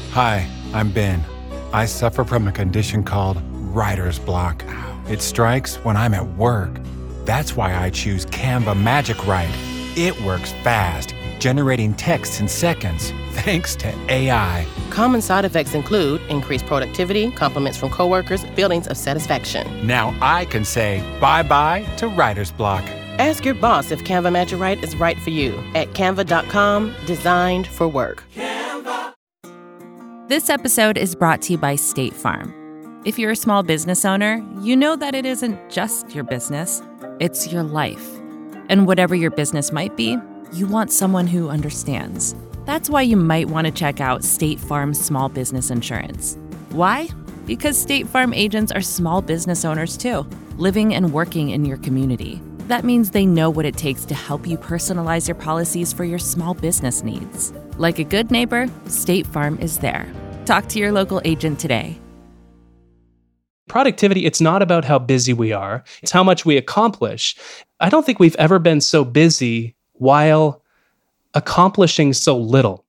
Hi, I'm Ben. I suffer from a condition called writer's block. It strikes when I'm at work. That's why I choose Canva Magic Write. It works fast, generating text in seconds, thanks to AI. Common side effects include increased productivity, compliments from coworkers, feelings of satisfaction. Now I can say bye-bye to writer's block. Ask your boss if Canva Magic Write is right for you at canva.com, designed for work. This episode is brought to you by State Farm. If you're a small business owner, you know that it isn't just your business, it's your life. And whatever your business might be, you want someone who understands. That's why you might want to check out State Farm Small Business Insurance. Why? Because State Farm agents are small business owners too, living and working in your community. That means they know what it takes to help you personalize your policies for your small business needs. Like a good neighbor, State Farm is there. Talk to your local agent today. Productivity, it's not about how busy we are. It's how much we accomplish. I don't think we've ever been so busy while accomplishing so little.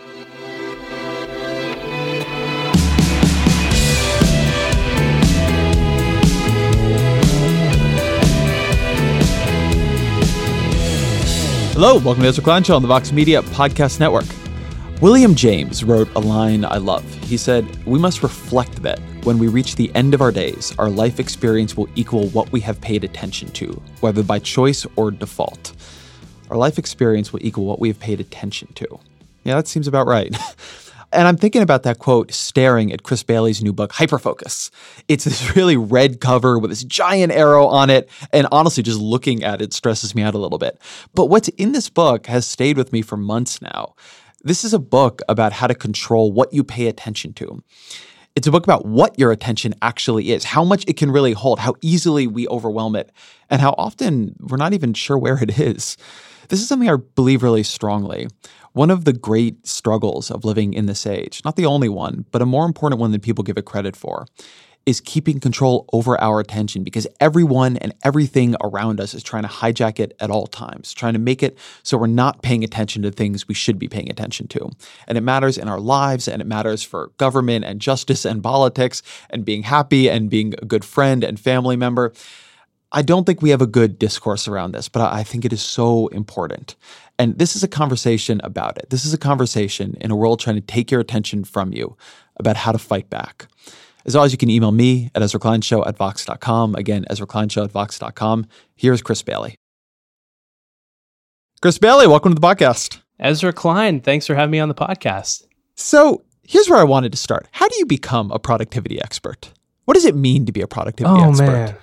Hello, welcome to Ezra Klein Show on the Vox Media Podcast Network. William James wrote a line I love. He said, "We must reflect that when we reach the end of our days, our life experience will equal what we have paid attention to, whether by choice or default." Our life experience will equal what we have paid attention to. Yeah, that seems about right. And I'm thinking about that quote staring at Chris Bailey's new book, Hyperfocus. It's this really red cover with this giant arrow on it, and honestly, just looking at it stresses me out a little bit. But what's in this book has stayed with me for months now. This is a book about how to control what you pay attention to. It's a book about what your attention actually is, how much it can really hold, how easily we overwhelm it, and how often we're not even sure where it is. This is something I believe really strongly. One of the great struggles of living in this age, not the only one, but a more important one than people give it credit for, is keeping control over our attention, because everyone and everything around us is trying to hijack it at all times, trying to make it so we're not paying attention to things we should be paying attention to. And it matters in our lives, and it matters for government and justice and politics and being happy and being a good friend and family member. I don't think we have a good discourse around this, but I think it is so important. And this is a conversation about it. This is a conversation in a world trying to take your attention from you about how to fight back. As always, you can email me at EzraKleinShow@Vox.com. Again, EzraKleinShow@Vox.com. Here's Chris Bailey. Chris Bailey, welcome to the podcast. Ezra Klein, thanks for having me on the podcast. So here's where I wanted to start. How do you become a productivity expert? What does it mean to be a productivity expert? Man.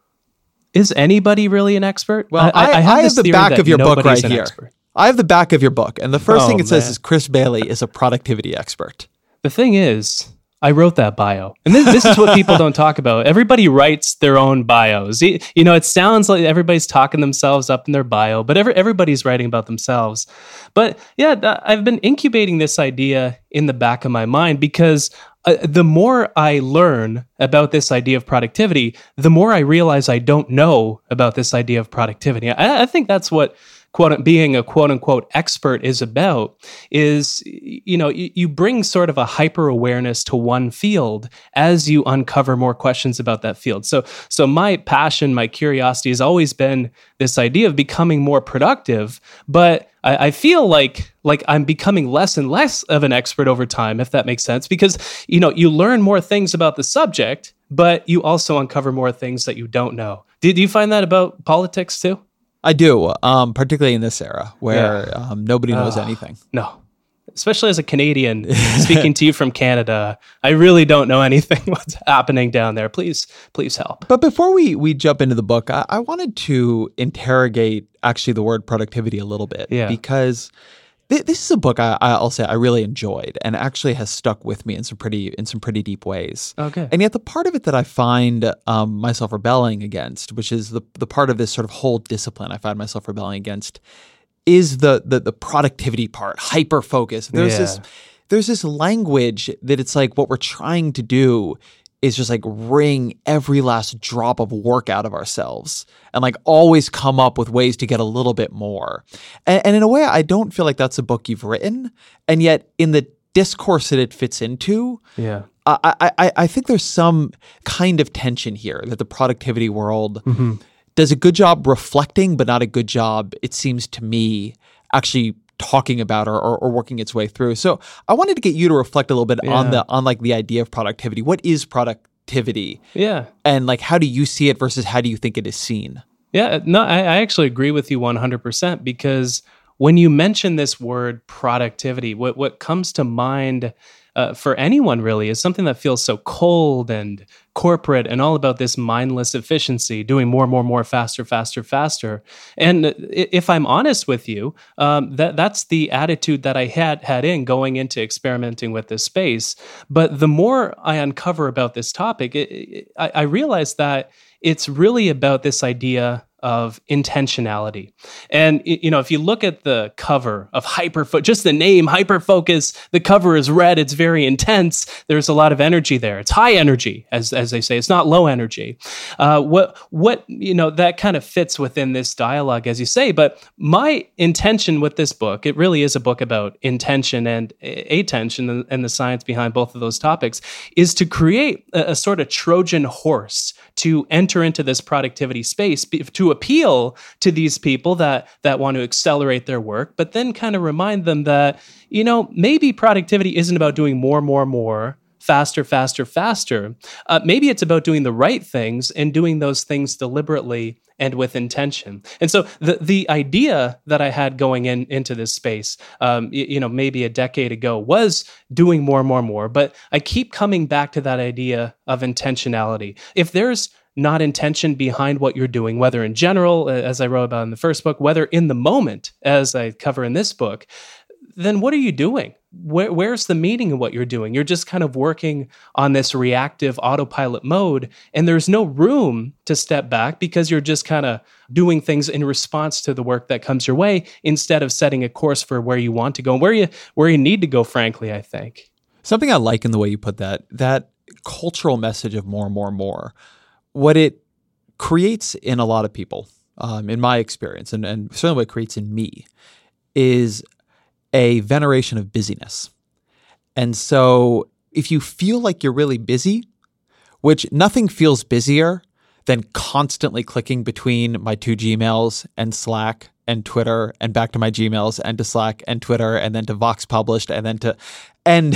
Is anybody really an expert? Well, I have the back of your book right here. I have the back of your book, and the first thing it says is Chris Bailey is a productivity expert. The thing is, I wrote that bio. And this is what people don't talk about. Everybody writes their own bios. You know, it sounds like everybody's talking themselves up in their bio, but everybody's writing about themselves. But yeah, I've been incubating this idea in the back of my mind because the more I learn about this idea of productivity, the more I realize I don't know about this idea of productivity. I think that's what being a quote unquote expert is about, is, you know, you bring sort of a hyper awareness to one field as you uncover more questions about that field. So my passion, my curiosity has always been this idea of becoming more productive, but I feel like I'm becoming less and less of an expert over time, if that makes sense, because, you know, you learn more things about the subject, but you also uncover more things that you don't know. Do you find that about politics too? I do, particularly in this era where nobody knows anything. No, especially as a Canadian speaking to you from Canada, I really don't know anything what's happening down there. Please help. But before we jump into the book, I wanted to interrogate actually the word productivity a little bit, because this is a book I'll say I really enjoyed and actually has stuck with me in some pretty deep ways. Okay. And yet the part of it that I find myself rebelling against, which is the part of this sort of whole discipline I find myself rebelling against, is the productivity part, hyper focus. There's this language that it's like what we're trying to do is just like wring every last drop of work out of ourselves and like always come up with ways to get a little bit more. And in a way, I don't feel like that's a book you've written. And yet in the discourse that it fits into, Yeah. I think there's some kind of tension here that the productivity world does a good job reflecting, but not a good job, it seems to me, actually talking about or working its way through. So I wanted to get you to reflect a little bit on like the idea of productivity. What is productivity? Yeah. And like, how do you see it versus how do you think it is seen? Yeah, no, I actually agree with you 100% because when you mention this word productivity, what comes to mind for anyone really is something that feels so cold and corporate and all about this mindless efficiency, doing more, faster. And if I'm honest with you, that's the attitude that I had in going into experimenting with this space. But the more I uncover about this topic, I realize that it's really about this idea of intentionality. And, if you look at the cover of Hyperfocus, just the name Hyperfocus, the cover is red. It's very intense. There's a lot of energy there. It's high energy, as they say. It's not low energy. That kind of fits within this dialogue, as you say. But my intention with this book, it really is a book about intention and attention and the science behind both of those topics, is to create a sort of Trojan horse to enter into this productivity space, to appeal to these people that want to accelerate their work, but then kind of remind them that, maybe productivity isn't about doing more, faster. Maybe it's about doing the right things and doing those things deliberately and with intention. And so the idea that I had going into this space, maybe a decade ago, was doing more. But I keep coming back to that idea of intentionality. If there's not intention behind what you're doing, whether in general, as I wrote about in the first book, whether in the moment, as I cover in this book, then what are you doing? Where's the meaning of what you're doing? You're just kind of working on this reactive autopilot mode, and there's no room to step back because you're just kind of doing things in response to the work that comes your way instead of setting a course for where you want to go and where you need to go, frankly, I think. Something I like in the way you put that cultural message of more, what it creates in a lot of people, in my experience, and certainly what it creates in me, is a veneration of busyness. And so if you feel like you're really busy, which nothing feels busier than constantly clicking between my two Gmails and Slack and Twitter and back to my Gmails and to Slack and Twitter and then to Vox Published and then to and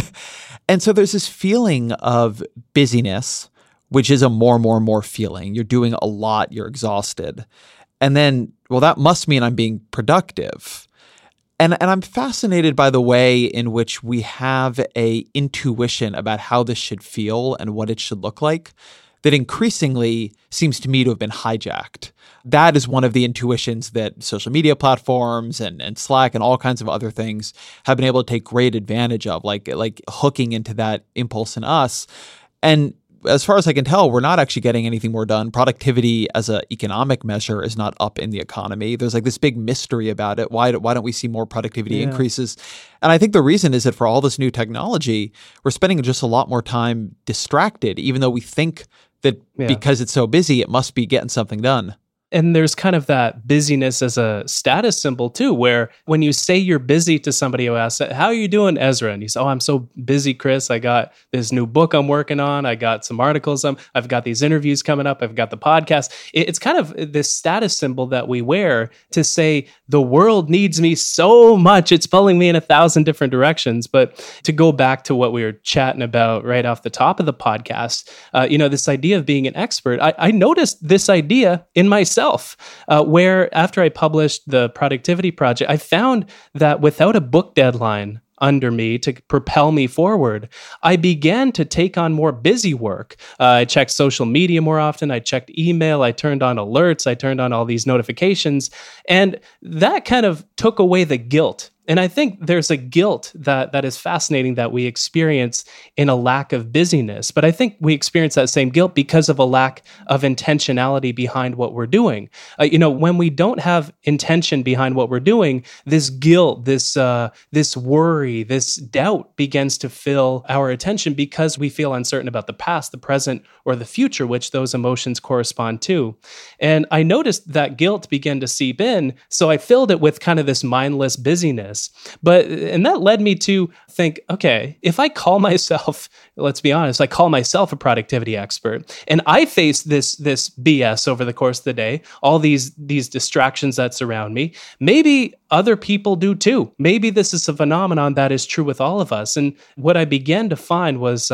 so there's this feeling of busyness, which is a more feeling. You're doing a lot, you're exhausted. And then, well, that must mean I'm being productive. And I'm fascinated by the way in which we have a intuition about how this should feel and what it should look like that increasingly seems to me to have been hijacked. That is one of the intuitions that social media platforms and Slack and all kinds of other things have been able to take great advantage of, like hooking into that impulse in us. And as far as I can tell, we're not actually getting anything more done. Productivity as an economic measure is not up in the economy. There's like this big mystery about it. Why don't we see more productivity increases? And I think the reason is that for all this new technology, we're spending just a lot more time distracted, even though we think that because it's so busy, it must be getting something done. And there's kind of that busyness as a status symbol too, where when you say you're busy to somebody who asks, how are you doing, Ezra? And you say, oh, I'm so busy, Chris. I got this new book I'm working on. I got some articles. I've got these interviews coming up. I've got the podcast. It's kind of this status symbol that we wear to say the world needs me so much. It's pulling me in 1,000 different directions. But to go back to what we were chatting about right off the top of the podcast, this idea of being an expert, I noticed this idea in myself. Where after I published the Productivity Project, I found that without a book deadline under me to propel me forward, I began to take on more busy work. I checked social media more often. I checked email. I turned on alerts. I turned on all these notifications. And that kind of took away the guilt. And I think there's a guilt that is fascinating that we experience in a lack of busyness. But I think we experience that same guilt because of a lack of intentionality behind what we're doing. When we don't have intention behind what we're doing, this guilt, this worry, this doubt begins to fill our attention because we feel uncertain about the past, the present, or the future, which those emotions correspond to. And I noticed that guilt began to seep in, so I filled it with kind of this mindless busyness. And that led me to think, okay, if I call myself, let's be honest, I call myself a productivity expert, and I face this BS over the course of the day, all these distractions that surround me, maybe other people do too. Maybe this is a phenomenon that is true with all of us. And what I began to find was,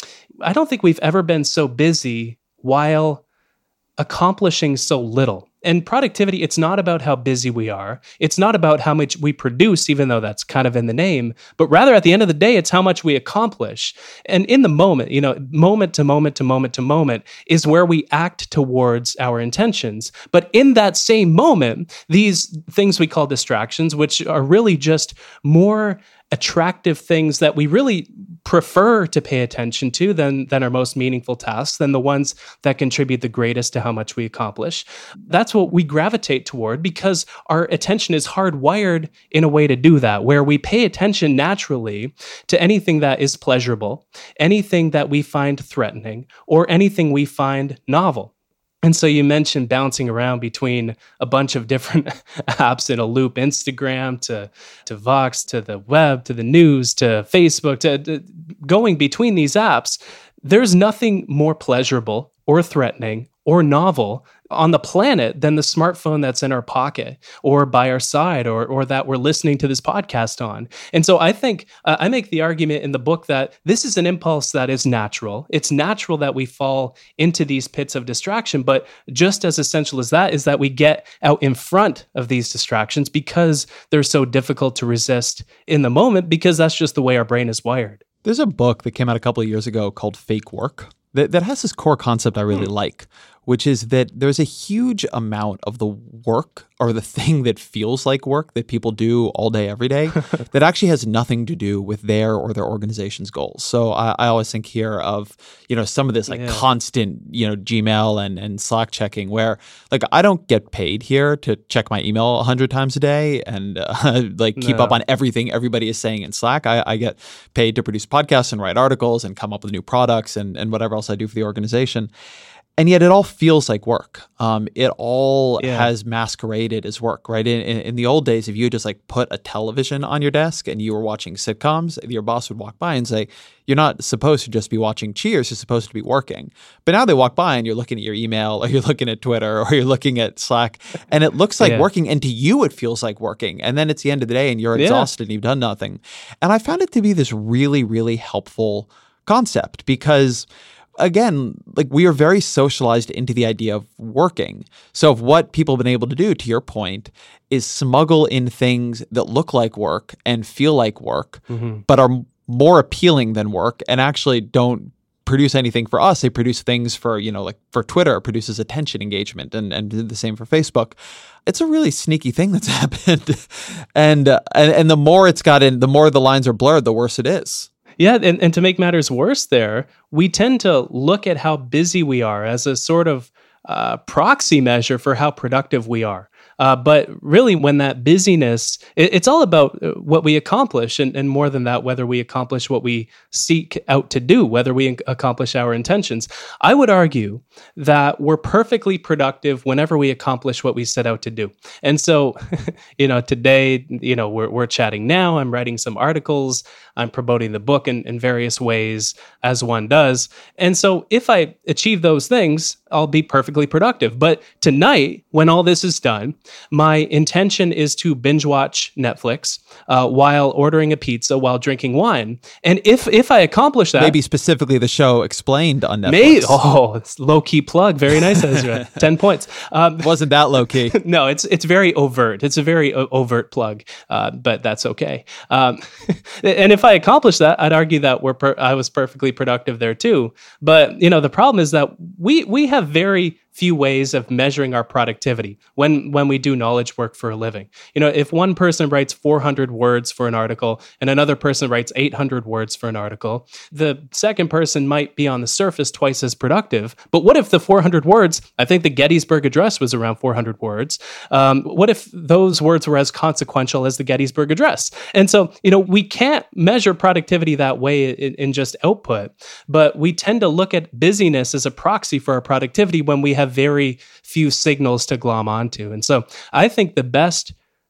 I don't think we've ever been so busy while accomplishing so little. And productivity, it's not about how busy we are. It's not about how much we produce, even though that's kind of in the name, but rather at the end of the day, it's how much we accomplish. And in the moment, moment to moment to moment to moment is where we act towards our intentions. But in that same moment, these things we call distractions, which are really just more attractive things that we really prefer to pay attention to than our most meaningful tasks, than the ones that contribute the greatest to how much we accomplish. That's what we gravitate toward because our attention is hardwired in a way to do that, where we pay attention naturally to anything that is pleasurable, anything that we find threatening, or anything we find novel. And so you mentioned bouncing around between a bunch of different apps in a loop, Instagram to Vox, to the web, to the news, to Facebook, to going between these apps. There's nothing more pleasurable or threatening or novel on the planet than the smartphone that's in our pocket or by our side or that we're listening to this podcast on. And so I think I make the argument in the book that this is an impulse that is natural. It's natural that we fall into these pits of distraction, but just as essential as that is that we get out in front of these distractions because they're so difficult to resist in the moment because that's just the way our brain is wired. There's a book that came out a couple of years ago called Fake Work that has this core concept I really like, which is that there's a huge amount of the work or the thing that feels like work that people do all day, every day, that actually has nothing to do with their or their organization's goals. So I always think here of, some of this constant, Gmail and Slack checking where I don't get paid here to check my email 100 times a day and keep up on everything everybody is saying in Slack. I get paid to produce podcasts and write articles and come up with new products and whatever else I do for the organization. And yet it all feels like work. It all has masqueraded as work, right? In the old days, if you just put a television on your desk and you were watching sitcoms, your boss would walk by and say, you're not supposed to just be watching Cheers, you're supposed to be working. But now they walk by and you're looking at your email or you're looking at Twitter or you're looking at Slack and it looks like working, and to you it feels like working. And then it's the end of the day and you're exhausted and you've done nothing. And I found it to be this really, really helpful concept because again, we are very socialized into the idea of working. So if what people have been able to do, to your point, is smuggle in things that look like work and feel like work, but are more appealing than work and actually don't produce anything for us. They produce things for, for Twitter, it produces attention engagement and the same for Facebook. It's a really sneaky thing that's happened. And the more it's gotten, the more the lines are blurred, the worse it is. Yeah, and to make matters worse there, we tend to look at how busy we are as a sort of proxy measure for how productive we are. But really, when that busyness, it's all about what we accomplish, and more than that, whether we accomplish what we seek out to do, whether we accomplish our intentions. I would argue that we're perfectly productive whenever we accomplish what we set out to do. And so, today, we're chatting now. I'm writing some articles. I'm promoting the book in various ways, as one does. And so, if I achieve those things, I'll be perfectly productive. But tonight, when all this is done, my intention is to binge watch Netflix while ordering a pizza while drinking wine. And if I accomplish that, maybe specifically the show Explained on Netflix. It's low key plug. Very nice, Ezra. 10 points. Wasn't that low key? No, it's very overt. It's a very overt plug, but that's okay. And if I accomplish that, I'd argue that I was perfectly productive there too. But the problem is that we have very few ways of measuring our productivity when we do knowledge work for a living. If one person writes 400 words for an article and another person writes 800 words for an article, the second person might be on the surface twice as productive. But what if the 400 words, I think the Gettysburg Address was around 400 words. What if those words were as consequential as the Gettysburg Address? And so, we can't measure productivity that way in just output, but we tend to look at busyness as a proxy for our productivity when we have very few signals to glom onto. And so I think the best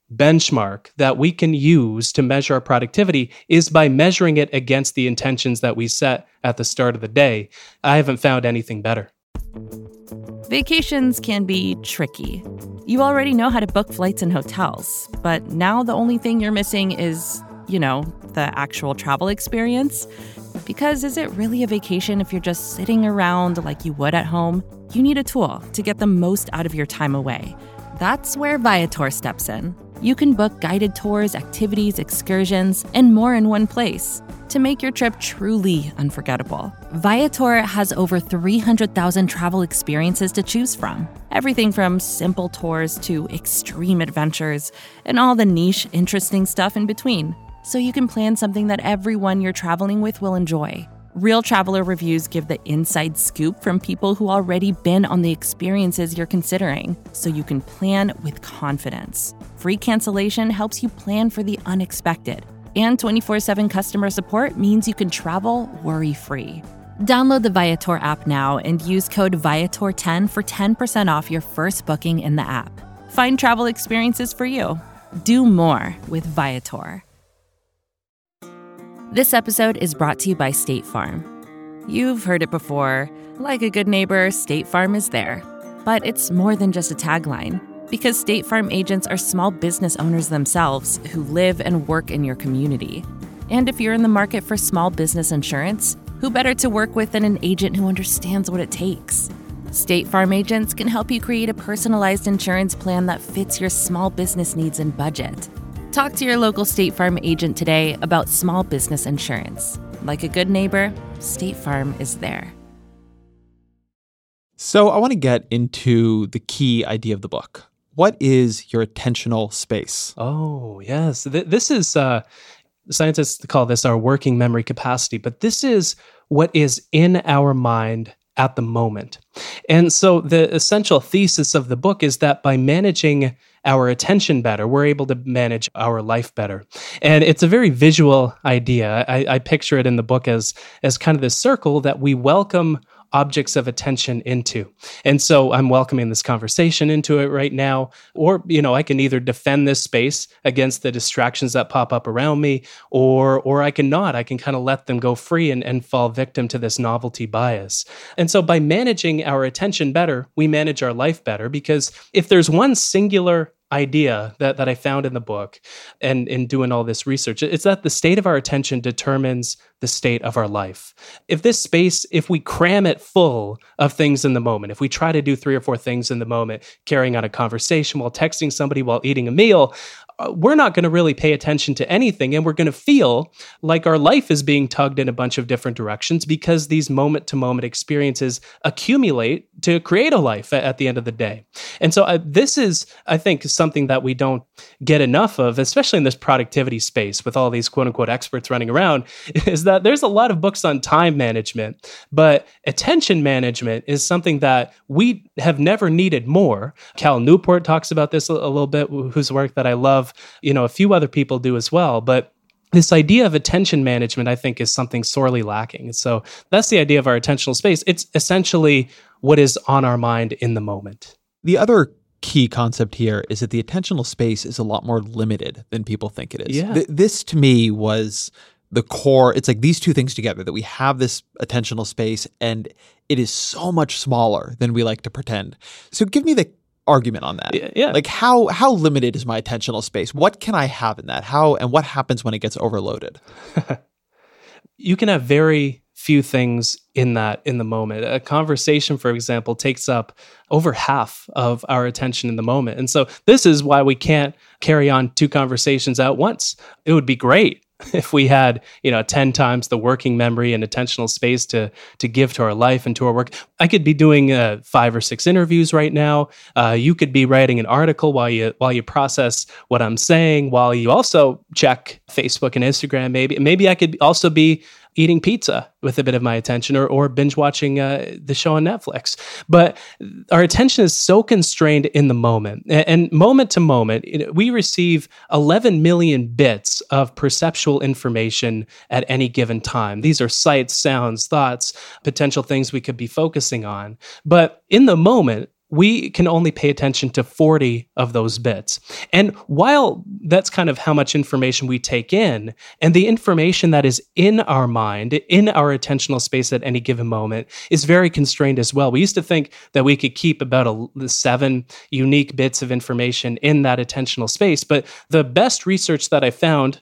benchmark that we can use to measure our productivity is by measuring it against the intentions that we set at the start of the day. I haven't found anything better. Vacations can be tricky. You already know how to book flights and hotels, but now the only thing you're missing is, the actual travel experience. Because is it really a vacation if you're just sitting around like you would at home? You need a tool to get the most out of your time away. That's where Viator steps in. You can book guided tours, activities, excursions, and more in one place to make your trip truly unforgettable. Viator has over 300,000 travel experiences to choose from. Everything from simple tours to extreme adventures and all the niche, interesting stuff in between. So you can plan something that everyone you're traveling with will enjoy. Real traveler reviews give the inside scoop from people who already been on the experiences you're considering, so you can plan with confidence. Free cancellation helps you plan for the unexpected. And 24/7 customer support means you can travel worry-free. Download the Viator app now and use code Viator10 for 10% off your first booking in the app. Find travel experiences for you. Do more with Viator. This episode is brought to you by State Farm. You've heard it before. Like a good neighbor, State Farm is there. But it's more than just a tagline, because State Farm agents are small business owners themselves who live and work in your community. And if you're in the market for small business insurance, who better to work with than an agent who understands what it takes? State Farm agents can help you create a personalized insurance plan that fits your small business needs and budget. Talk to your local State Farm agent today about small business insurance. Like a good neighbor, State Farm is there. So I want to get into the key idea of the book. What is your attentional space? Oh, yes. This is, scientists call this our working memory capacity, but this is what is in our mind at the moment. And so the essential thesis of the book is that by managing our attention better, we're able to manage our life better. And it's a very visual idea. I picture it in the book as kind of this circle that we welcome objects of attention into. And so I'm welcoming this conversation into it right now, or, I can either defend this space against the distractions that pop up around me, or I can not. I can kind of let them go free and fall victim to this novelty bias. And so by managing our attention better, we manage our life better, because if there's one singular idea that I found in the book and in doing all this research, it's that the state of our attention determines the state of our life. If we cram it full of things in the moment, if we try to do 3 or 4 things in the moment, carrying on a conversation while texting somebody, while eating a meal, we're not going to really pay attention to anything. And we're going to feel like our life is being tugged in a bunch of different directions, because these moment-to-moment experiences accumulate to create a life at the end of the day. And so this is, I think, something that we don't get enough of, especially in this productivity space with all these quote-unquote experts running around, is that there's a lot of books on time management, but attention management is something that we have never needed more. Cal Newport talks about this a little bit, whose work that I love. A few other people do as well, but this idea of attention management, I think, is something sorely lacking. So that's the idea of our attentional space. It's essentially what is on our mind in the moment. The other key concept here is that the attentional space is a lot more limited than people think it is. Yeah. This to me was the core. It's like these two things together, that we have this attentional space and it is so much smaller than we like to pretend. So give me the argument on that. Yeah. Like how limited is my attentional space? What can I have in that? And what happens when it gets overloaded? You can have very few things in the moment. A conversation, for example, takes up over half of our attention in the moment. And so this is why we can't carry on 2 conversations at once. It would be great if we had, 10 times the working memory and attentional space to give to our life and to our work. I could be doing 5 or 6 interviews right now. You could be writing an article while you process what I'm saying, while you also check Facebook and Instagram. Maybe I could also be eating pizza with a bit of my attention, or binge watching the show on Netflix. But our attention is so constrained in the moment. And moment to moment, we receive 11 million bits of perceptual information at any given time. These are sights, sounds, thoughts, potential things we could be focusing on. But in the moment, we can only pay attention to 40 of those bits. And while that's kind of how much information we take in, and the information that is in our mind, in our attentional space at any given moment, is very constrained as well. We used to think that we could keep about 7 unique bits of information in that attentional space, but the best research that I found,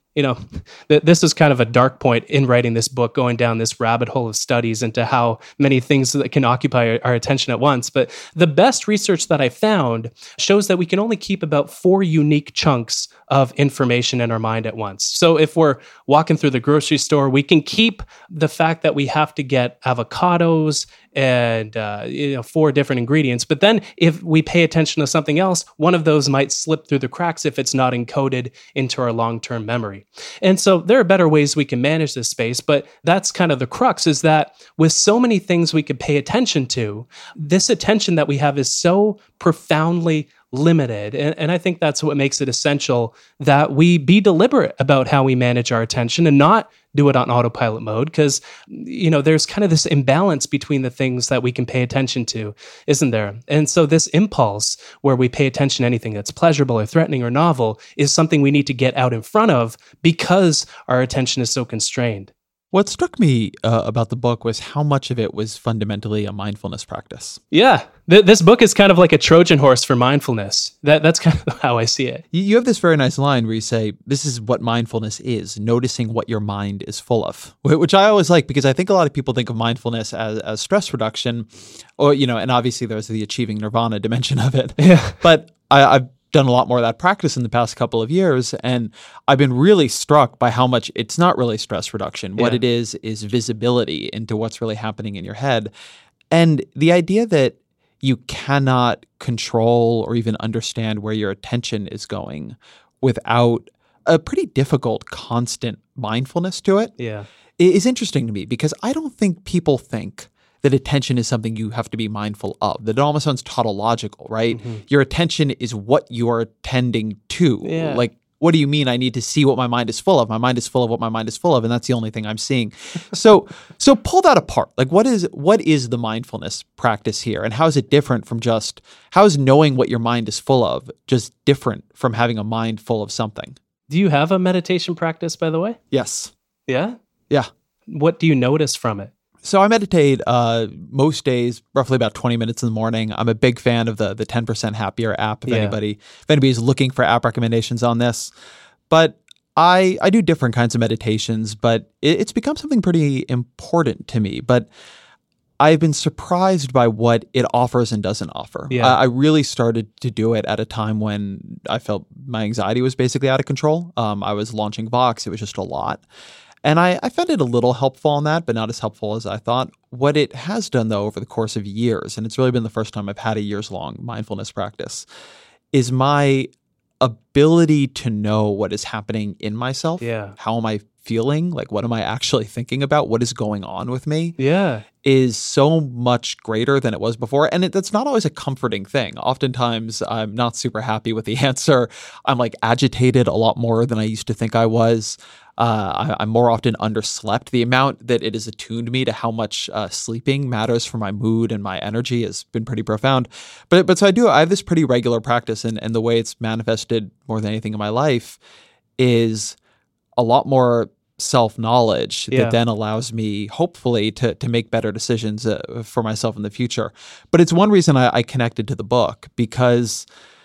this is kind of a dark point in writing this book, going down this rabbit hole of studies into how many things that can occupy our attention at once. But the best research that I found shows that we can only keep about 4 unique chunks of information in our mind at once. So if we're walking through the grocery store, we can keep the fact that we have to get avocados and 4 different ingredients. But then if we pay attention to something else, one of those might slip through the cracks if it's not encoded into our long-term memory. And so there are better ways we can manage this space, but that's kind of the crux, is that with so many things we could pay attention to, this attention that we have is so profoundly limited. And I think that's what makes it essential that we be deliberate about how we manage our attention and not do it on autopilot mode, because, there's kind of this imbalance between the things that we can pay attention to, isn't there? And so this impulse where we pay attention to anything that's pleasurable or threatening or novel is something we need to get out in front of because our attention is so constrained. What struck me about the book was how much of it was fundamentally a mindfulness practice. Yeah, this book is kind of like a Trojan horse for mindfulness. That's kind of how I see it. You have this very nice line where you say, this is what mindfulness is, noticing what your mind is full of, which I always like, because I think a lot of people think of mindfulness as stress reduction, or, and obviously there's the achieving nirvana dimension of it. Yeah. But I've done a lot more of that practice in the past couple of years, and I've been really struck by how much it's not really stress reduction. What it is visibility into what's really happening in your head. And the idea that you cannot control or even understand where your attention is going without a pretty difficult, constant mindfulness to it is interesting to me, because I don't think people think that attention is something you have to be mindful of. That it almost sounds tautological, right? Mm-hmm. Your attention is what you are attending to. Yeah. Like, what do you mean I need to see what my mind is full of? My mind is full of what my mind is full of, and that's the only thing I'm seeing. So pull that apart. Like, what is the mindfulness practice here? And how is it different from how is knowing what your mind is full of just different from having a mind full of something? Do you have a meditation practice, by the way? Yes. Yeah? Yeah. What do you notice from it? So I meditate most days, roughly about 20 minutes in the morning. I'm a big fan of the 10% Happier app, if anybody's looking for app recommendations on this. But I do different kinds of meditations, but it's become something pretty important to me. But I've been surprised by what it offers and doesn't offer. Yeah. I really started to do it at a time when I felt my anxiety was basically out of control. I was launching Vox. It was just a lot. And I found it a little helpful on that, but not as helpful as I thought. What it has done, though, over the course of years, and it's really been the first time I've had a years-long mindfulness practice, is my ability to know what is happening in myself. Yeah. How am I feeling? Like, what am I actually thinking about? What is going on with me? Yeah. Is so much greater than it was before. And that's not always a comforting thing. Oftentimes, I'm not super happy with the answer. I'm agitated a lot more than I used to think I was. I'm more often underslept. The amount that it has attuned me to how much sleeping matters for my mood and my energy has been pretty profound. But so I have this pretty regular practice, and the way it's manifested more than anything in my life is a lot more self-knowledge that then allows me, hopefully, to make better decisions for myself in the future. But it's one reason I connected to the book, because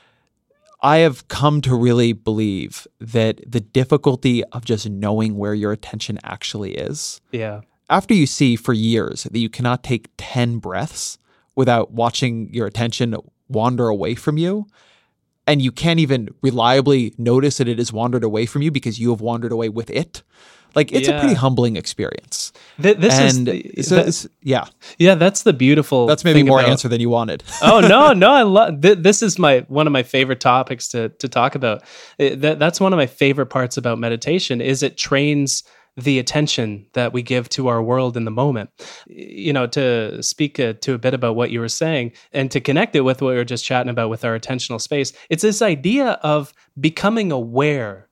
I have come to really believe that the difficulty of just knowing where your attention actually is. Yeah. After you see for years that you cannot take 10 breaths without watching your attention wander away from you, and you can't even reliably notice that it has wandered away from you because you have wandered away with it. It's a pretty humbling experience. Yeah, that's the beautiful. That's maybe more answer than you wanted. Oh no! I love this. Is one of my favorite topics to talk about. That's one of my favorite parts about meditation. Is it trains the attention that we give to our world in the moment. To speak to a bit about what you were saying and to connect it with what we were just chatting about with our attentional space, it's this idea of becoming aware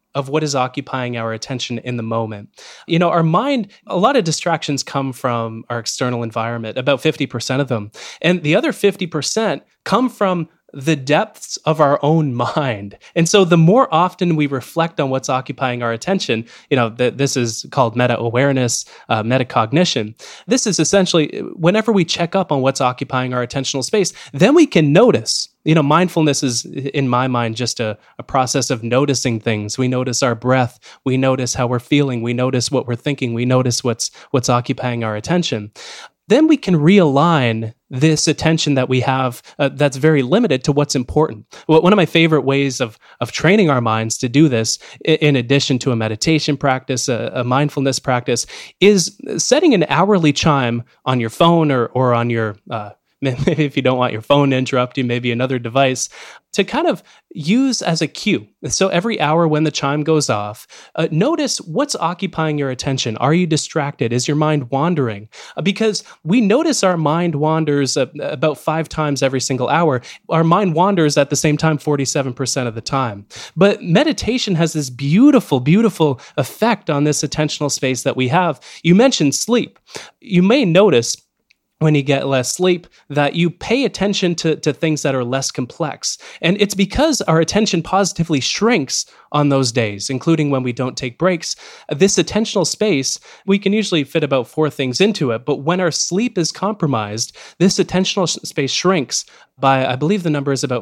of what is occupying our attention in the moment. Our mind, a lot of distractions come from our external environment, about 50% of them. And the other 50% come from the depths of our own mind. And so the more often we reflect on what's occupying our attention, this is called meta-awareness, metacognition. This is essentially whenever we check up on what's occupying our attentional space, then we can notice. Mindfulness is, in my mind, just a process of noticing things. We notice our breath. We notice how we're feeling. We notice what we're thinking. We notice what's occupying our attention. Then we can realign this attention that we have that's very limited to what's important. One of my favorite ways of training our minds to do this, in addition to a meditation practice, a mindfulness practice, is setting an hourly chime on your phone or on your maybe if you don't want your phone to interrupt you, maybe another device, to kind of use as a cue. So every hour when the chime goes off, notice what's occupying your attention. Are you distracted? Is your mind wandering? Because we notice our mind wanders about 5 times every single hour. Our mind wanders at the same time 47% of the time. But meditation has this beautiful, beautiful effect on this attentional space that we have. You mentioned sleep. You may notice when you get less sleep, that you pay attention to things that are less complex. And it's because our attention positively shrinks on those days, including when we don't take breaks. This attentional space, we can usually fit about 4 things into it, but when our sleep is compromised, this attentional space shrinks by, I believe the number is about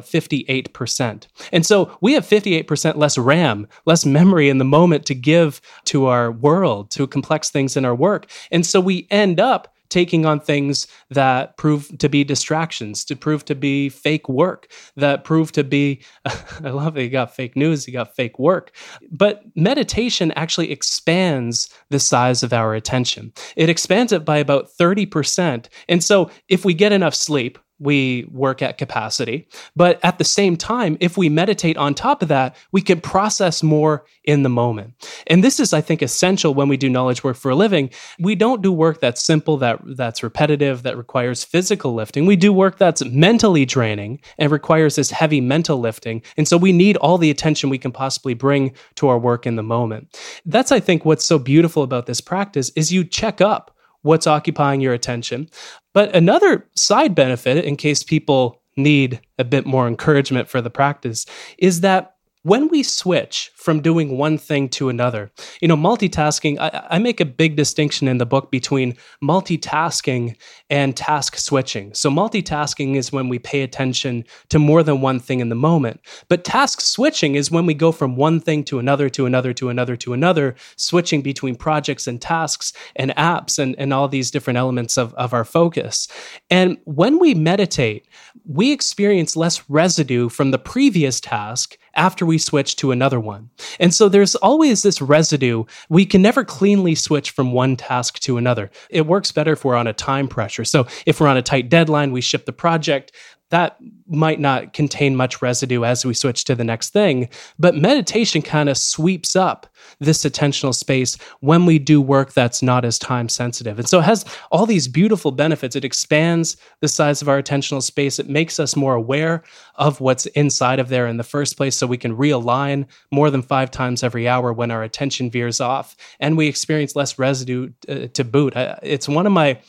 58%. And so we have 58% less RAM, less memory in the moment to give to our world, to complex things in our work. And so we end up taking on things that prove to be distractions, to prove to be fake work, that prove to be, I love it, you got fake news, you got fake work. But meditation actually expands the size of our attention. It expands it by about 30%. And so if we get enough sleep, we work at capacity. But at the same time, if we meditate on top of that, we can process more in the moment. And this is, I think, essential when we do knowledge work for a living. We don't do work that's simple, that's repetitive, that requires physical lifting. We do work that's mentally draining and requires this heavy mental lifting. And so we need all the attention we can possibly bring to our work in the moment. That's, I think, what's so beautiful about this practice is you check up what's occupying your attention. But another side benefit, in case people need a bit more encouragement for the practice, is that when we switch from doing one thing to another, multitasking, I make a big distinction in the book between multitasking and task switching. So multitasking is when we pay attention to more than one thing in the moment. But task switching is when we go from one thing to another, to another, to another, to another, switching between projects and tasks and apps and all these different elements of our focus. And when we meditate, we experience less residue from the previous task after we switch to another one. And so there's always this residue. We can never cleanly switch from one task to another. It works better if we're on a time pressure. So if we're on a tight deadline, we ship the project. That might not contain much residue as we switch to the next thing. But meditation kind of sweeps up this attentional space when we do work that's not as time sensitive. And so it has all these beautiful benefits. It expands the size of our attentional space. It makes us more aware of what's inside of there in the first place, so we can realign more than 5 times every hour when our attention veers off, and we experience less residue to boot. It's one of my...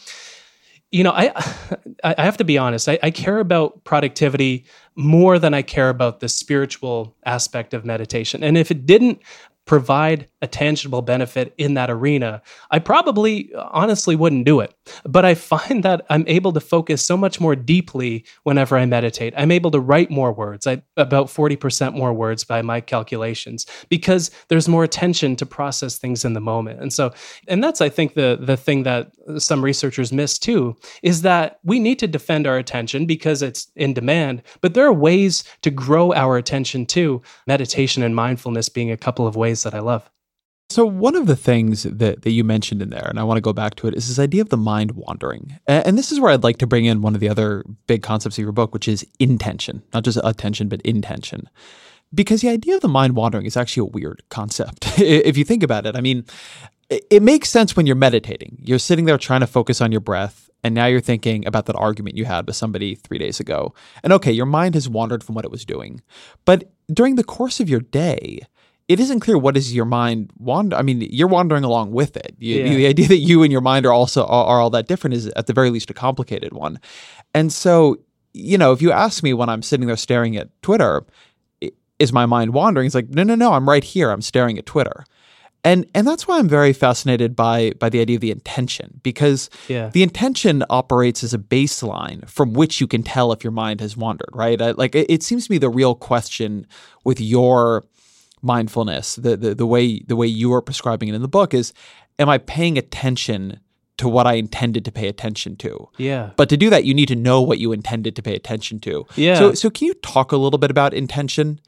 I have to be honest, I care about productivity more than I care about the spiritual aspect of meditation. And if it didn't provide a tangible benefit in that arena, I probably honestly wouldn't do it. But I find that I'm able to focus so much more deeply whenever I meditate. I'm able to write more words, about 40% more words by my calculations, because there's more attention to process things in the moment. And that's, I think, the thing that some researchers miss too, is that we need to defend our attention because it's in demand, but there are ways to grow our attention too, meditation and mindfulness being a couple of ways that I love. So one of the things that you mentioned in there, and I want to go back to it, is this idea of the mind wandering. And this is where I'd like to bring in one of the other big concepts of your book, which is intention, not just attention, but intention. Because the idea of the mind wandering is actually a weird concept. If you think about it, I mean, it makes sense when you're meditating. You're sitting there trying to focus on your breath, and now you're thinking about that argument you had with somebody 3 days ago. And okay, your mind has wandered from what it was doing. But during the course of your day, it isn't clear what is your mind I mean, you're wandering along with it. Yeah. The idea that you and your mind are also are all that different is at the very least a complicated one. And so, if you ask me when I'm sitting there staring at Twitter, is my mind wandering? It's like, no, I'm right here. I'm staring at Twitter. And that's why I'm very fascinated by the idea of the intention, because the intention operates as a baseline from which you can tell if your mind has wandered, right? It seems to me the real question with your mindfulness, the way you are prescribing it in the book is, am I paying attention to what I intended to pay attention to? Yeah. But to do that, you need to know what you intended to pay attention to. Yeah. So can you talk a little bit about intention?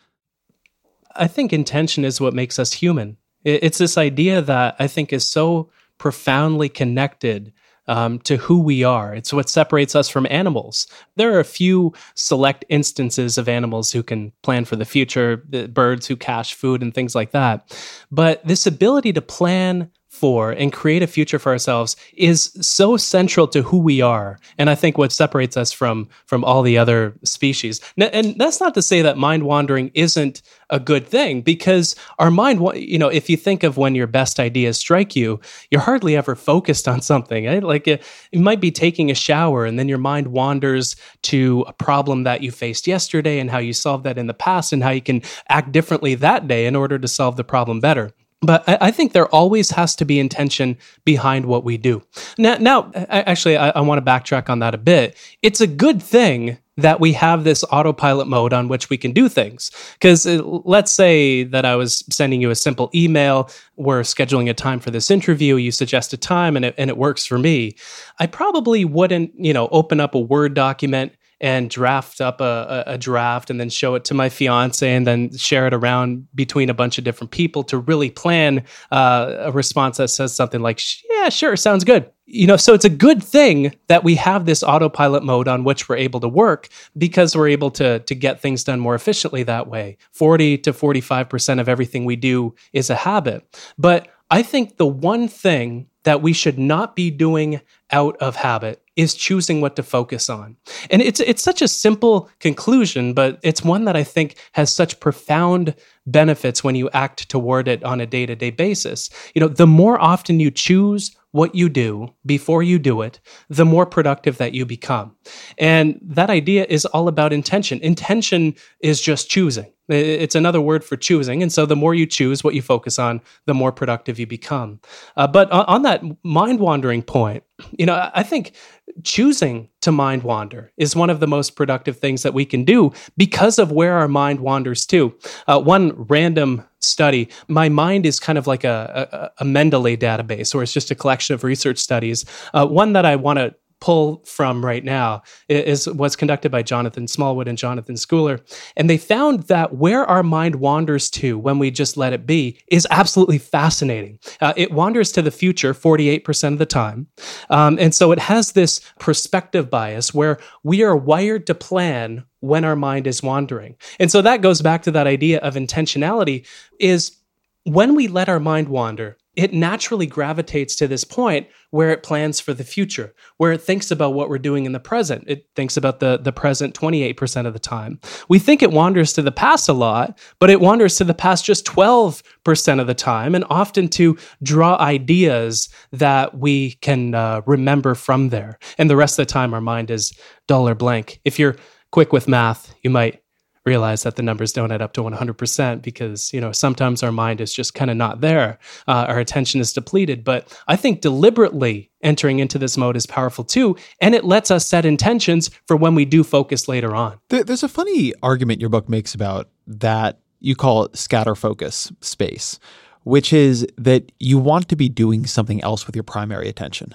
I think intention is what makes us human. It's this idea that I think is so profoundly connected to who we are. It's what separates us from animals. There are a few select instances of animals who can plan for the future, birds who cache food and things like that. But this ability to plan for and create a future for ourselves is so central to who we are, and I think what separates us from all the other species. And that's not to say that mind wandering isn't a good thing, because our mind, if you think of when your best ideas strike you, you're hardly ever focused on something. Right? Like you might be taking a shower, and then your mind wanders to a problem that you faced yesterday and how you solved that in the past and how you can act differently that day in order to solve the problem better. But I think there always has to be intention behind what we do. Now, actually, I want to backtrack on that a bit. It's a good thing that we have this autopilot mode on which we can do things. Because let's say that I was sending you a simple email, we're scheduling a time for this interview, you suggest a time, and it works for me. I probably wouldn't, open up a Word document and draft up a draft and then show it to my fiance and then share it around between a bunch of different people to really plan a response that says something like, yeah, sure, sounds good. So it's a good thing that we have this autopilot mode on which we're able to work, because we're able to get things done more efficiently that way. 40 to 45% of everything we do is a habit. But I think the one thing that we should not be doing out of habit is choosing what to focus on. And it's such a simple conclusion, but it's one that I think has such profound benefits when you act toward it on a day-to-day basis. The more often you choose what you do before you do it, the more productive that you become. And that idea is all about intention. Intention is just choosing. It's another word for choosing. And so the more you choose what you focus on, the more productive you become. But on that mind-wandering point, I think choosing to mind wander is one of the most productive things that we can do because of where our mind wanders to. One random study, my mind is kind of like a Mendeley database, or it's just a collection of research studies. One that I want to pull from right now was conducted by Jonathan Smallwood and Jonathan Schooler. And they found that where our mind wanders to when we just let it be is absolutely fascinating. It wanders to the future 48% of the time. And so it has this perspective bias where we are wired to plan when our mind is wandering. And so that goes back to that idea of intentionality, is when we let our mind wander, it naturally gravitates to this point where it plans for the future, where it thinks about what we're doing in the present. It thinks about the present 28% of the time. We think it wanders to the past a lot, but it wanders to the past just 12% of the time, and often to draw ideas that we can remember from there. And the rest of the time, our mind is dull or blank. If you're quick with math, you might realize that the numbers don't add up to 100% because, sometimes our mind is just kind of not there. Our attention is depleted. But I think deliberately entering into this mode is powerful too. And it lets us set intentions for when we do focus later on. There's a funny argument your book makes about that you call it scatter focus space, which is that you want to be doing something else with your primary attention.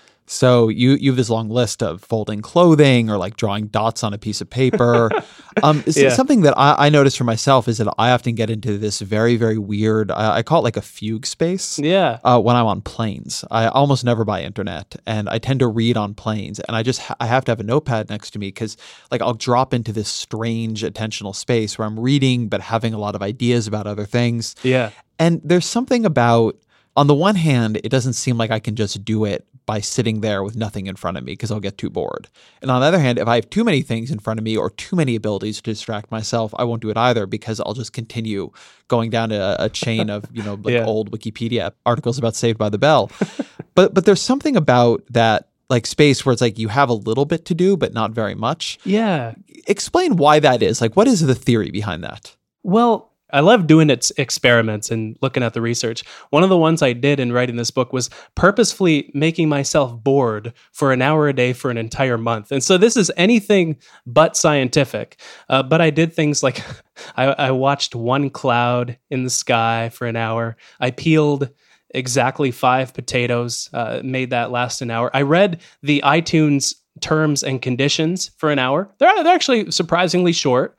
So you have this long list of folding clothing or like drawing dots on a piece of paper. Something that I notice for myself is that I often get into this very, very weird, I call it like a fugue space. Yeah. When I'm on planes. I almost never buy internet, and I tend to read on planes, and I have to have a notepad next to me because like I'll drop into this strange attentional space where I'm reading but having a lot of ideas about other things. Yeah. And there's something about, on the one hand, it doesn't seem like I can just do it by sitting there with nothing in front of me because I'll get too bored. And on the other hand, if I have too many things in front of me or too many abilities to distract myself, I won't do it either because I'll just continue going down a chain of, old Wikipedia articles about Saved by the Bell. But there's something about that like space where it's like you have a little bit to do, but not very much. Yeah. Explain why that is. Like, what is the theory behind that? Well, I love doing experiments and looking at the research. One of the ones I did in writing this book was purposefully making myself bored for an hour a day for an entire month. And so this is anything but scientific. But I did things like I watched one cloud in the sky for an hour. I peeled exactly 5 potatoes, made that last an hour. I read the iTunes terms and conditions for an hour. They're actually surprisingly short.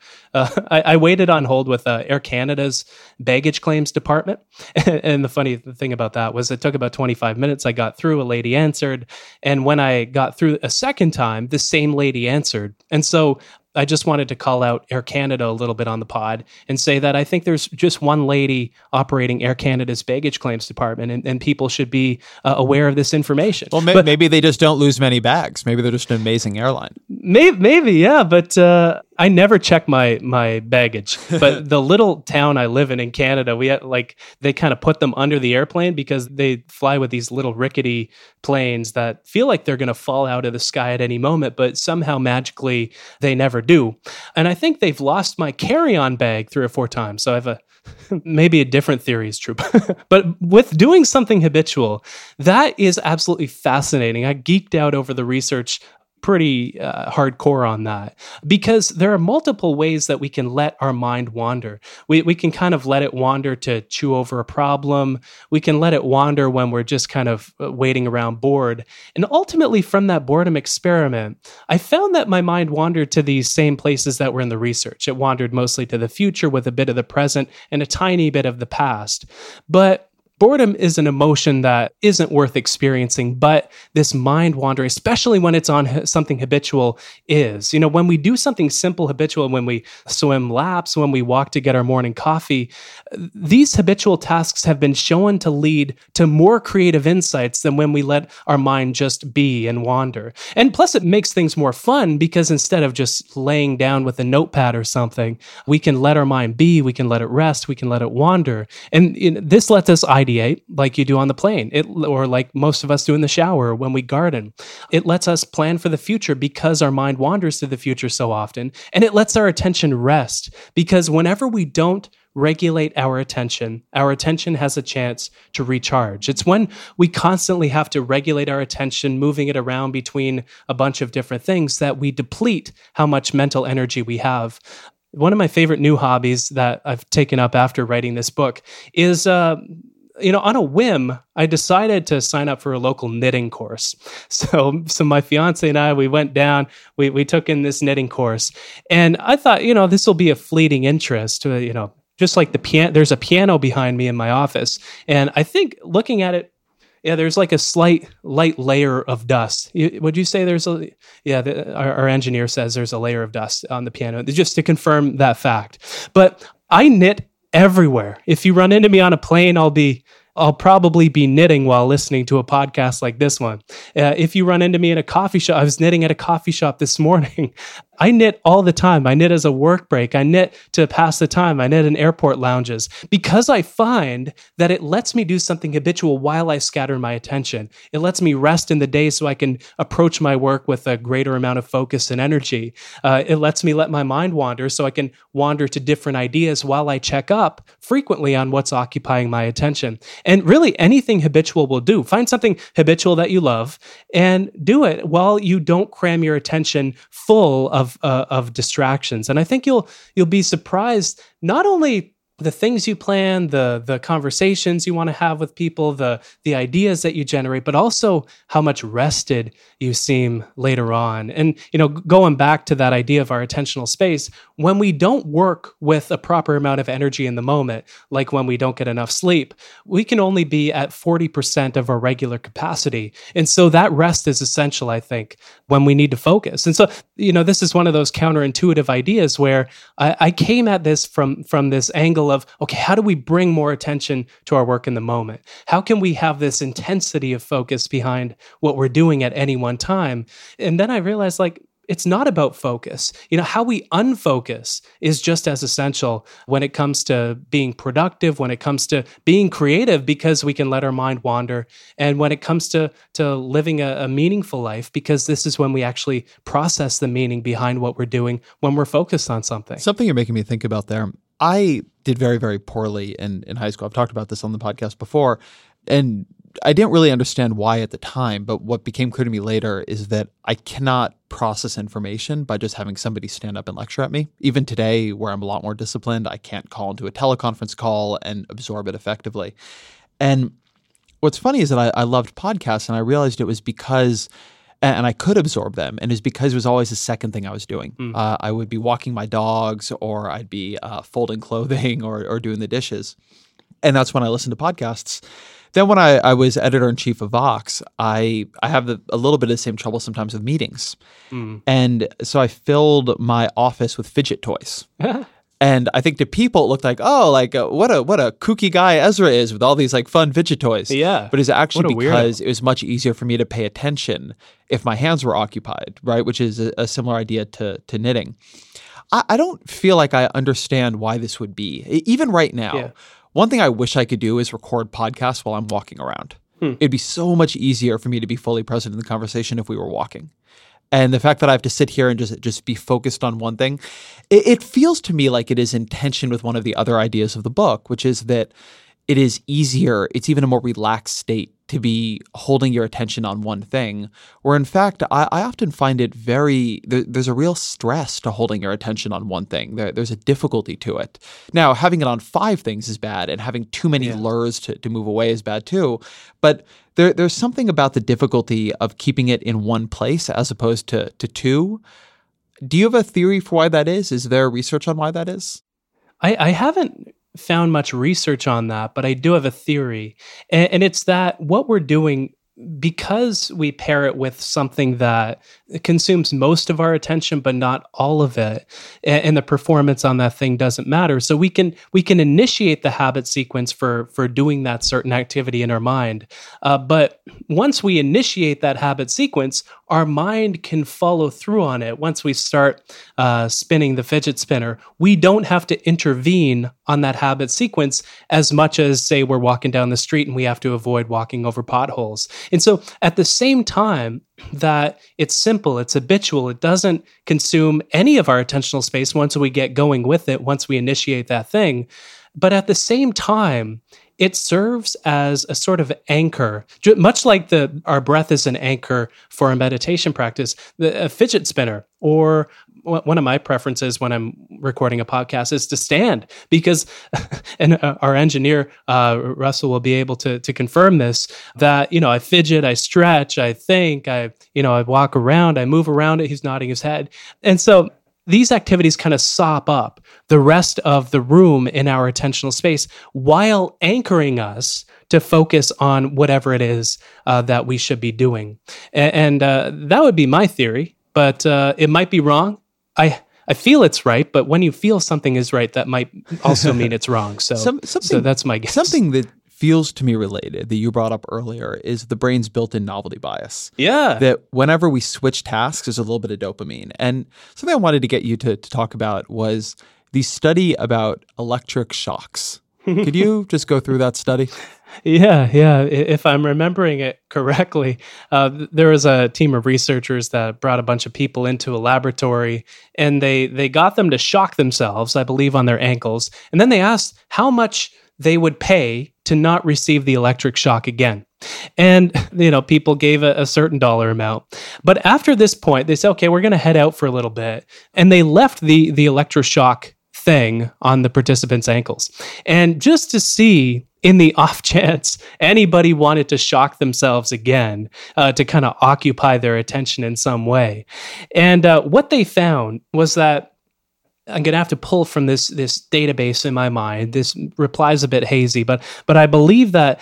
I waited on hold with Air Canada's baggage claims department. And the funny thing about that was it took about 25 minutes. I got through, a lady answered. And when I got through a second time, the same lady answered. And so I just wanted to call out Air Canada a little bit on the pod and say that I think there's just one lady operating Air Canada's baggage claims department, and people should be aware of this information. Well, maybe they just don't lose many bags. Maybe they're just an amazing airline. Maybe, yeah. But I never check my baggage. But the little town I live in Canada, we had, they kind of put them under the airplane because they fly with these little rickety planes that feel like they're going to fall out of the sky at any moment, but somehow magically they never do. And I think they've lost my carry-on bag 3 or 4 times. So I have maybe a different theory is true. But with doing something habitual, that is absolutely fascinating. I geeked out over the research pretty hardcore on that because there are multiple ways that we can let our mind wander. We can kind of let it wander to chew over a problem. We can let it wander when we're just kind of waiting around bored. And ultimately from that boredom experiment, I found that my mind wandered to these same places that were in the research. It wandered mostly to the future with a bit of the present and a tiny bit of the past. But boredom is an emotion that isn't worth experiencing, but this mind wandering, especially when it's on something habitual, is. When we do something simple, habitual, when we swim laps, when we walk to get our morning coffee, these habitual tasks have been shown to lead to more creative insights than when we let our mind just be and wander. And plus, it makes things more fun because instead of just laying down with a notepad or something, we can let our mind be, we can let it rest, we can let it wander. And this lets us ideate like you do on the plane, or like most of us do in the shower when we garden. It lets us plan for the future because our mind wanders to the future so often, and it lets our attention rest because whenever we don't regulate our attention has a chance to recharge. It's when we constantly have to regulate our attention, moving it around between a bunch of different things, that we deplete how much mental energy we have. One of my favorite new hobbies that I've taken up after writing this book is on a whim, I decided to sign up for a local knitting course. So my fiance and I, we went down, we took in this knitting course, and I thought, this will be a fleeting interest, just like the piano. There's a piano behind me in my office, and I think looking at it, there's like a light layer of dust. Would you say there's our engineer says there's a layer of dust on the piano, just to confirm that fact. But I knit everywhere. If you run into me on a plane, I'll probably be knitting while listening to a podcast like this one. If you run into me in a coffee shop, I was knitting at a coffee shop this morning. I knit all the time. I knit as a work break. I knit to pass the time. I knit in airport lounges because I find that it lets me do something habitual while I scatter my attention. It lets me rest in the day so I can approach my work with a greater amount of focus and energy. It lets me let my mind wander so I can wander to different ideas while I check up frequently on what's occupying my attention. And really anything habitual will do. Find something habitual that you love and do it while you don't cram your attention full of distractions. And I think you'll be surprised not only the things you plan, the conversations you want to have with people, the ideas that you generate, but also how much rested you seem later on. And, going back to that idea of our attentional space, when we don't work with a proper amount of energy in the moment, like when we don't get enough sleep, we can only be at 40% of our regular capacity. And so that rest is essential, I think, when we need to focus. And so, this is one of those counterintuitive ideas where I came at this from this angle of, okay, how do we bring more attention to our work in the moment? How can we have this intensity of focus behind what we're doing at any one time? And then I realized, it's not about focus. How we unfocus is just as essential when it comes to being productive, when it comes to being creative, because we can let our mind wander, and when it comes to living a meaningful life, because this is when we actually process the meaning behind what we're doing when we're focused on something. Something you're making me think about there. I did very, very poorly in high school. I've talked about this on the podcast before, and I didn't really understand why at the time, but what became clear to me later is that I cannot process information by just having somebody stand up and lecture at me. Even today, where I'm a lot more disciplined, I can't call into a teleconference call and absorb it effectively. And what's funny is that I loved podcasts, and I realized it was because, and I could absorb them, and it was because it was always the second thing I was doing. I would be walking my dogs, or I'd be folding clothing or doing the dishes. And that's when I listened to podcasts. Then when I was editor-in-chief of Vox, I have a little bit of the same trouble sometimes with meetings. And so I filled my office with fidget toys. And I think to people it looked like, what a kooky guy Ezra is with all these fun fidget toys. Yeah. But it's actually because weirdo. it was much easier for me to pay attention if my hands were occupied, right? Which is a similar idea to knitting. I don't feel like I understand why this would be. Even right now. Yeah. One thing I wish I could do is record podcasts while I'm walking around. It'd be so much easier for me to be fully present in the conversation if we were walking. And the fact that I have to sit here and just be focused on one thing, it feels to me like it is in tension with one of the other ideas of the book, which is that it is easier, it's even a more relaxed state to be holding your attention on one thing, where in fact, I often find it there's a real stress to holding your attention on one thing. There's a difficulty to it. Now, having it on 5 things is bad, and having too many lures to move away is bad too. But there's something about the difficulty of keeping it in one place as opposed to 2. Do you have a theory for why that is? Is there research on why that is? I haven't found much research on that, but I do have a theory. And it's that what we're doing, because we pair it with something that consumes most of our attention, but not all of it, and the performance on that thing doesn't matter. So we can initiate the habit sequence for doing that certain activity in our mind. But once we initiate that habit sequence, our mind can follow through on it. Once we start spinning the fidget spinner, we don't have to intervene on that habit sequence as much as, say, we're walking down the street and we have to avoid walking over potholes. And so at the same time that it's simple, it's habitual, it doesn't consume any of our attentional space once we get going with it, once we initiate that thing. But at the same time, it serves as a sort of anchor, much like our breath is an anchor for a meditation practice. A fidget spinner, or one of my preferences when I'm recording a podcast, is to stand, because, and our engineer, Russell, will be able to confirm this, that, I fidget, I stretch, I think, I walk around, I move around it. He's nodding his head. And so these activities kind of sop up the rest of the room in our attentional space while anchoring us to focus on whatever it is that we should be doing. And that would be my theory, but it might be wrong. I feel it's right, but when you feel something is right, that might also mean it's wrong. So, so that's my guess. Something that feels to me related that you brought up earlier is the brain's built-in novelty bias. Yeah. That whenever we switch tasks, there's a little bit of dopamine. And something I wanted to get you to talk about was the study about electric shocks. Could you just go through that study? Yeah. If I'm remembering it correctly, there was a team of researchers that brought a bunch of people into a laboratory, and they got them to shock themselves, I believe, on their ankles. And then they asked how much they would pay to not receive the electric shock again. And, people gave a certain dollar amount. But after this point, they said, okay, we're going to head out for a little bit. And they left the electroshock thing on the participants' ankles. And just to see, in the off chance anybody wanted to shock themselves again, to kind of occupy their attention in some way. And what they found was that, I'm going to have to pull from this database in my mind. This reply is a bit hazy, but I believe that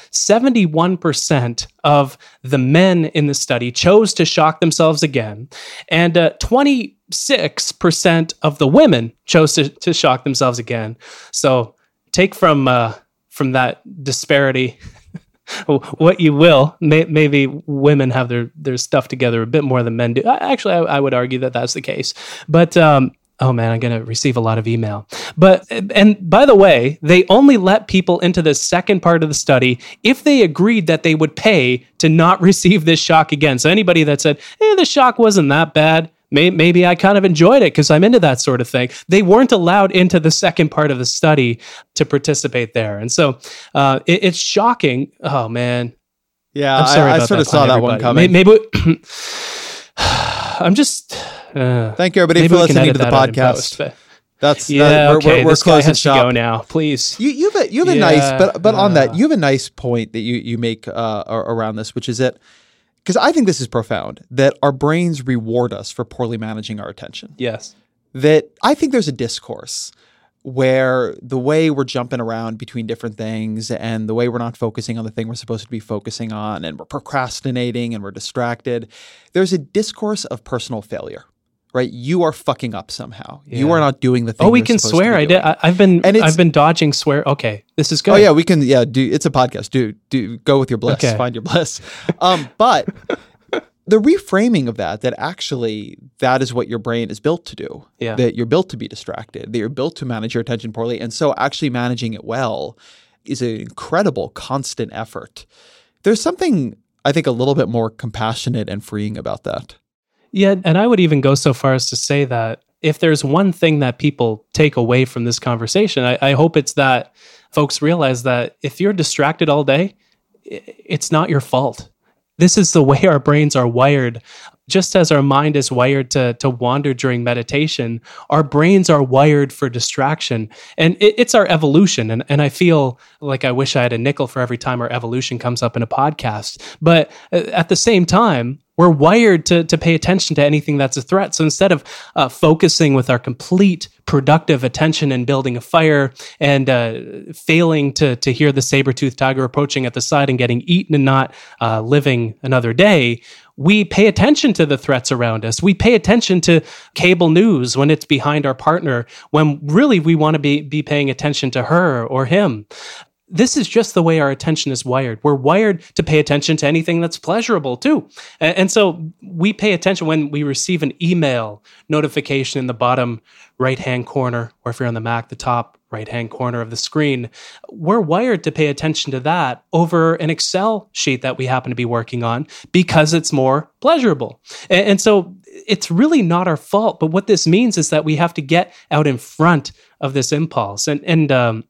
71% of the men in the study chose to shock themselves again, and 20 6% of the women chose to shock themselves again. So take from that disparity what you will. Maybe women have their stuff together a bit more than men do. Actually, I would argue that that's the case. But oh man, I'm going to receive a lot of email. And by the way, they only let people into the second part of the study if they agreed that they would pay to not receive this shock again. So anybody that said, the shock wasn't that bad, maybe I kind of enjoyed it because I'm into that sort of thing, they weren't allowed into the second part of the study to participate there. And so it's shocking. Oh man. Yeah, I'm sorry I about sort of that, saw that everybody. one coming. Maybe I'm just... Thank you, everybody, maybe for we can listening edit to the that out in podcast. post, We're this guy closing has shop. to go now, please. You have a nice, but on that, you have a nice point that you make around this, which is that, because I think this is profound, that our brains reward us for poorly managing our attention. Yes. That I think there's a discourse where the way we're jumping around between different things and the way we're not focusing on the thing we're supposed to be focusing on, and we're procrastinating and we're distracted, there's a discourse of personal failure. Right, you are fucking up somehow. Yeah. You are not doing the thing. Oh, we can swear. I did. I've been dodging swear. Okay, this is good. Oh yeah, we can. Yeah, it's a podcast. Do go with your bliss. Okay. Find your bliss. But the reframing of that actually that is what your brain is built to do. Yeah. That you're built to be distracted. That you're built to manage your attention poorly, and so actually managing it well is an incredible constant effort. There's something I think a little bit more compassionate and freeing about that. Yeah, and I would even go so far as to say that if there's one thing that people take away from this conversation, I hope it's that folks realize that if you're distracted all day, it's not your fault. This is the way our brains are wired. Just as our mind is wired to wander during meditation, our brains are wired for distraction. And it's our evolution. And I feel like I wish I had a nickel for every time our evolution comes up in a podcast. But at the same time, we're wired to pay attention to anything that's a threat. So instead of focusing with our complete productive attention and building a fire and failing to hear the saber-toothed tiger approaching at the side and getting eaten and not living another day, we pay attention to the threats around us. We pay attention to cable news when it's behind our partner, when really we want to be paying attention to her or him. This is just the way our attention is wired. We're wired to pay attention to anything that's pleasurable too. And so we pay attention when we receive an email notification in the bottom right-hand corner, or if you're on the Mac, the top right-hand corner of the screen. We're wired to pay attention to that over an Excel sheet that we happen to be working on because it's more pleasurable. And so it's really not our fault. But what this means is that we have to get out in front of this impulse. And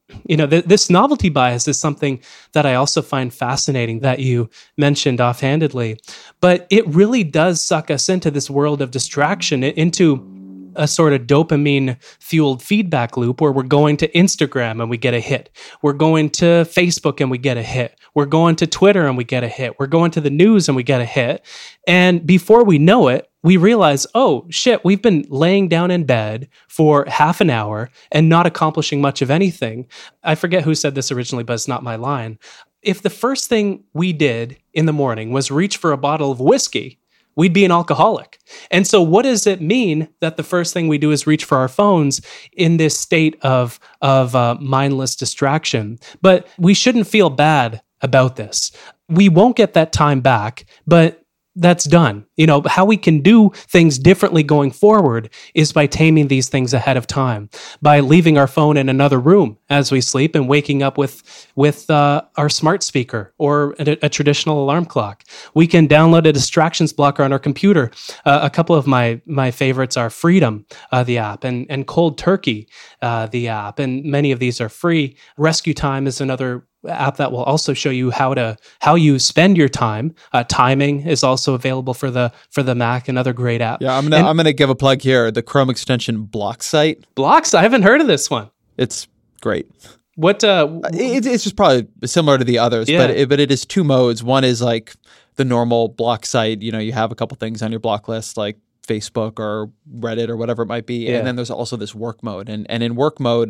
this novelty bias is something that I also find fascinating that you mentioned offhandedly. But it really does suck us into this world of distraction, into a sort of dopamine-fueled feedback loop where we're going to Instagram and we get a hit. We're going to Facebook and we get a hit. We're going to Twitter and we get a hit. We're going to the news and we get a hit. And before we know it, we realize, oh shit, we've been laying down in bed for half an hour and not accomplishing much of anything. I forget who said this originally, but it's not my line. If the first thing we did in the morning was reach for a bottle of whiskey, we'd be an alcoholic. And so what does it mean that the first thing we do is reach for our phones in this state of mindless distraction? But we shouldn't feel bad about this. We won't get that time back, but that's done. How we can do things differently going forward is by taming these things ahead of time, by leaving our phone in another room as we sleep and waking up with our smart speaker or a traditional alarm clock. We can download a distractions blocker on our computer. A couple of my favorites are Freedom, the app, and Cold Turkey, the app, and many of these are free. Rescue Time is another app that will also show you how you spend your time. Timing is also available for the Mac, another great app. Yeah, I'm gonna give a plug here. The Chrome extension Blocksite. Blocks? I haven't heard of this one. It's great. What? It's just probably similar to the others, Yeah. but it is two modes. One is like the normal Blocksite. You have a couple things on your block list like Facebook or Reddit or whatever it might be, Yeah. and then there's also this work mode. And in work mode,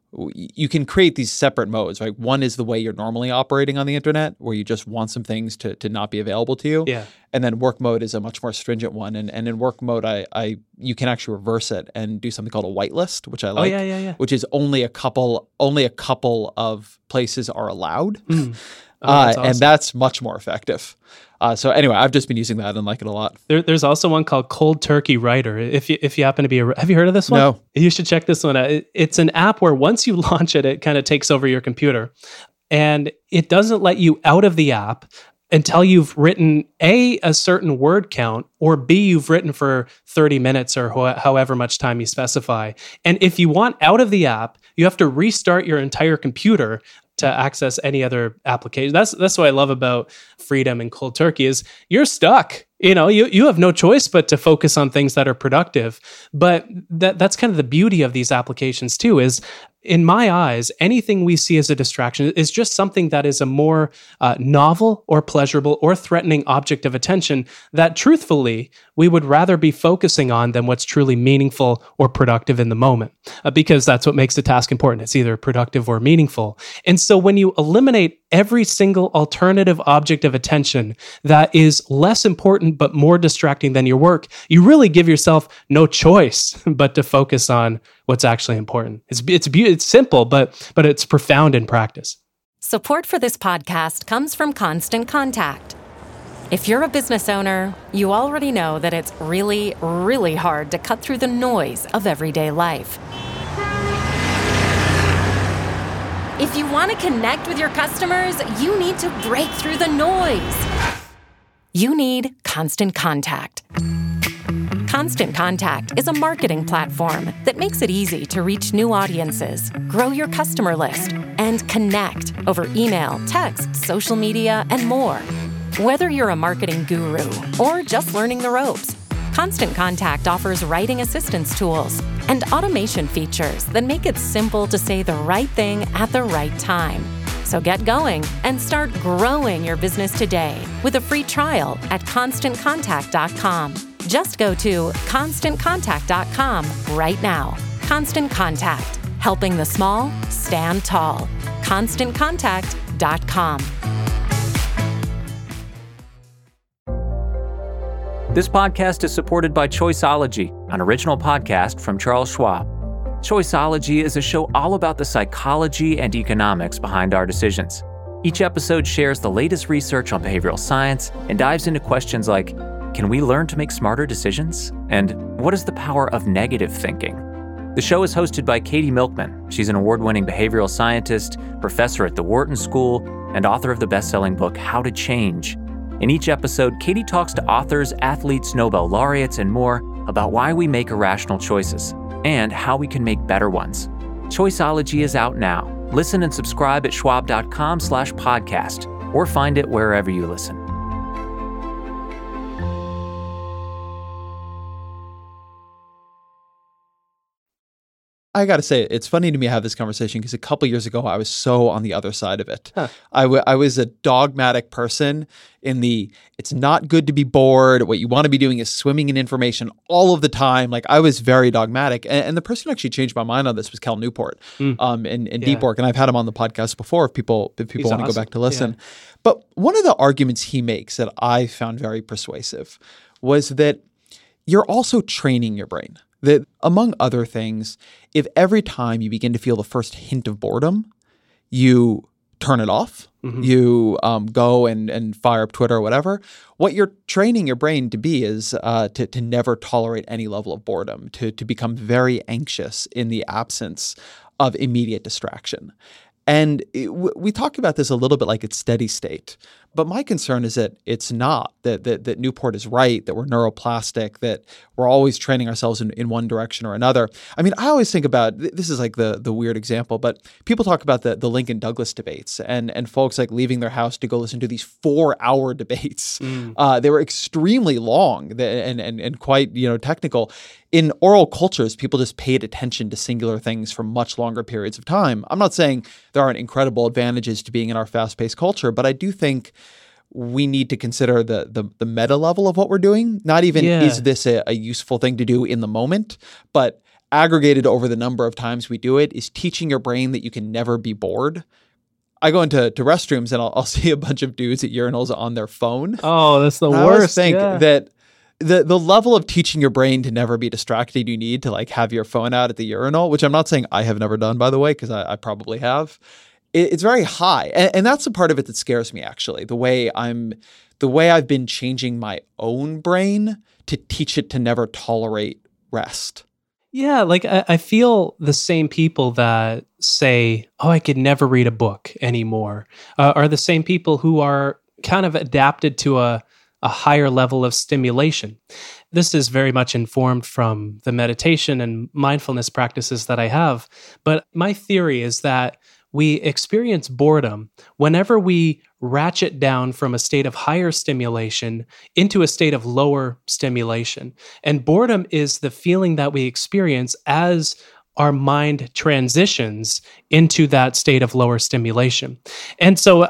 you can create these separate modes, right? One is the way you're normally operating on the internet, where you just want some things to not be available to you. Yeah. And then work mode is a much more stringent one. And in work mode, you can actually reverse it and do something called a whitelist, which I like. Yeah. Which is only a couple of places are allowed. That's awesome. And that's much more effective. So anyway, I've just been using that and like it a lot. There's also one called Cold Turkey Writer. If you happen to be have you heard of this one? No. You should check this one out. It's an app where once you launch it, it kind of takes over your computer, and it doesn't let you out of the app until you've written a certain word count, or B, you've written for 30 minutes or however much time you specify. And if you want out of the app, you have to restart your entire computer to access any other application. That's what I love about Freedom and Cold Turkey is you're stuck. You have no choice but to focus on things that are productive. But that's kind of the beauty of these applications too, is in my eyes, anything we see as a distraction is just something that is a more novel or pleasurable or threatening object of attention that truthfully we would rather be focusing on than what's truly meaningful or productive in the moment, because that's what makes the task important. It's either productive or meaningful. And so when you eliminate every single alternative object of attention that is less important but more distracting than your work, you really give yourself no choice but to focus on what's actually important. It's simple, but it's profound in practice. Support for this podcast comes from Constant Contact. If you're a business owner, you already know that it's really, really hard to cut through the noise of everyday life. If you want to connect with your customers, you need to break through the noise. You need Constant Contact. Constant Contact is a marketing platform that makes it easy to reach new audiences, grow your customer list, and connect over email, text, social media, and more. Whether you're a marketing guru or just learning the ropes, Constant Contact offers writing assistance tools and automation features that make it simple to say the right thing at the right time. So get going and start growing your business today with a free trial at ConstantContact.com. Just go to ConstantContact.com right now. Constant Contact, helping the small stand tall. ConstantContact.com. This podcast is supported by Choiceology, an original podcast from Charles Schwab. Choiceology is a show all about the psychology and economics behind our decisions. Each episode shares the latest research on behavioral science and dives into questions like, can we learn to make smarter decisions? And what is the power of negative thinking? The show is hosted by Katie Milkman. She's an award-winning behavioral scientist, professor at the Wharton School, and author of the best-selling book, How to Change. In each episode, Katie talks to authors, athletes, Nobel laureates, and more about why we make irrational choices and how we can make better ones. Choiceology is out now. Listen and subscribe at schwab.com/podcast or find it wherever you listen. I got to say, it's funny to me to have this conversation because a couple years ago, I was so on the other side of it. I was a dogmatic person in it's not good to be bored. What you want to be doing is swimming in information all of the time. Like I was very dogmatic. And the person who actually changed my mind on this was Cal Newport in Deep Work. And I've had him on the podcast before if people want to go back to listen. Yeah. But one of the arguments he makes that I found very persuasive was that you're also training your brain. That, among other things, if every time you begin to feel the first hint of boredom, you turn it off, you go and fire up Twitter or whatever, what you're training your brain to be is to never tolerate any level of boredom, to become very anxious in the absence of immediate distraction. And we talk about this a little bit like it's steady state. But my concern is that it's not, that Newport is right, that we're neuroplastic, that we're always training ourselves in one direction or another. I mean, I always think about, this is like the weird example, but people talk about the Lincoln Douglas debates and folks like leaving their house to go listen to these 4-hour debates. They were extremely long and quite technical. In oral cultures, people just paid attention to singular things for much longer periods of time. I'm not saying there aren't incredible advantages to being in our fast-paced culture, but I do think we need to consider the meta level of what we're doing. Not even is this a useful thing to do in the moment, but aggregated over the number of times we do it, is teaching your brain that you can never be bored. I go into restrooms and I'll see a bunch of dudes at urinals on their phone. Oh, that's the worst. I worst. think that the level of teaching your brain to never be distracted you need to like have your phone out at the urinal, which I'm not saying I have never done, by the way, because I probably have. It's very high. And that's the part of it that scares me, actually. The way I've been changing my own brain to teach it to never tolerate rest. Yeah, like I feel the same people that say, oh, I could never read a book anymore, are the same people who are kind of adapted to a higher level of stimulation. This is very much informed from the meditation and mindfulness practices that I have. But my theory is that we experience boredom whenever we ratchet down from a state of higher stimulation into a state of lower stimulation. And boredom is the feeling that we experience as our mind transitions into that state of lower stimulation. And so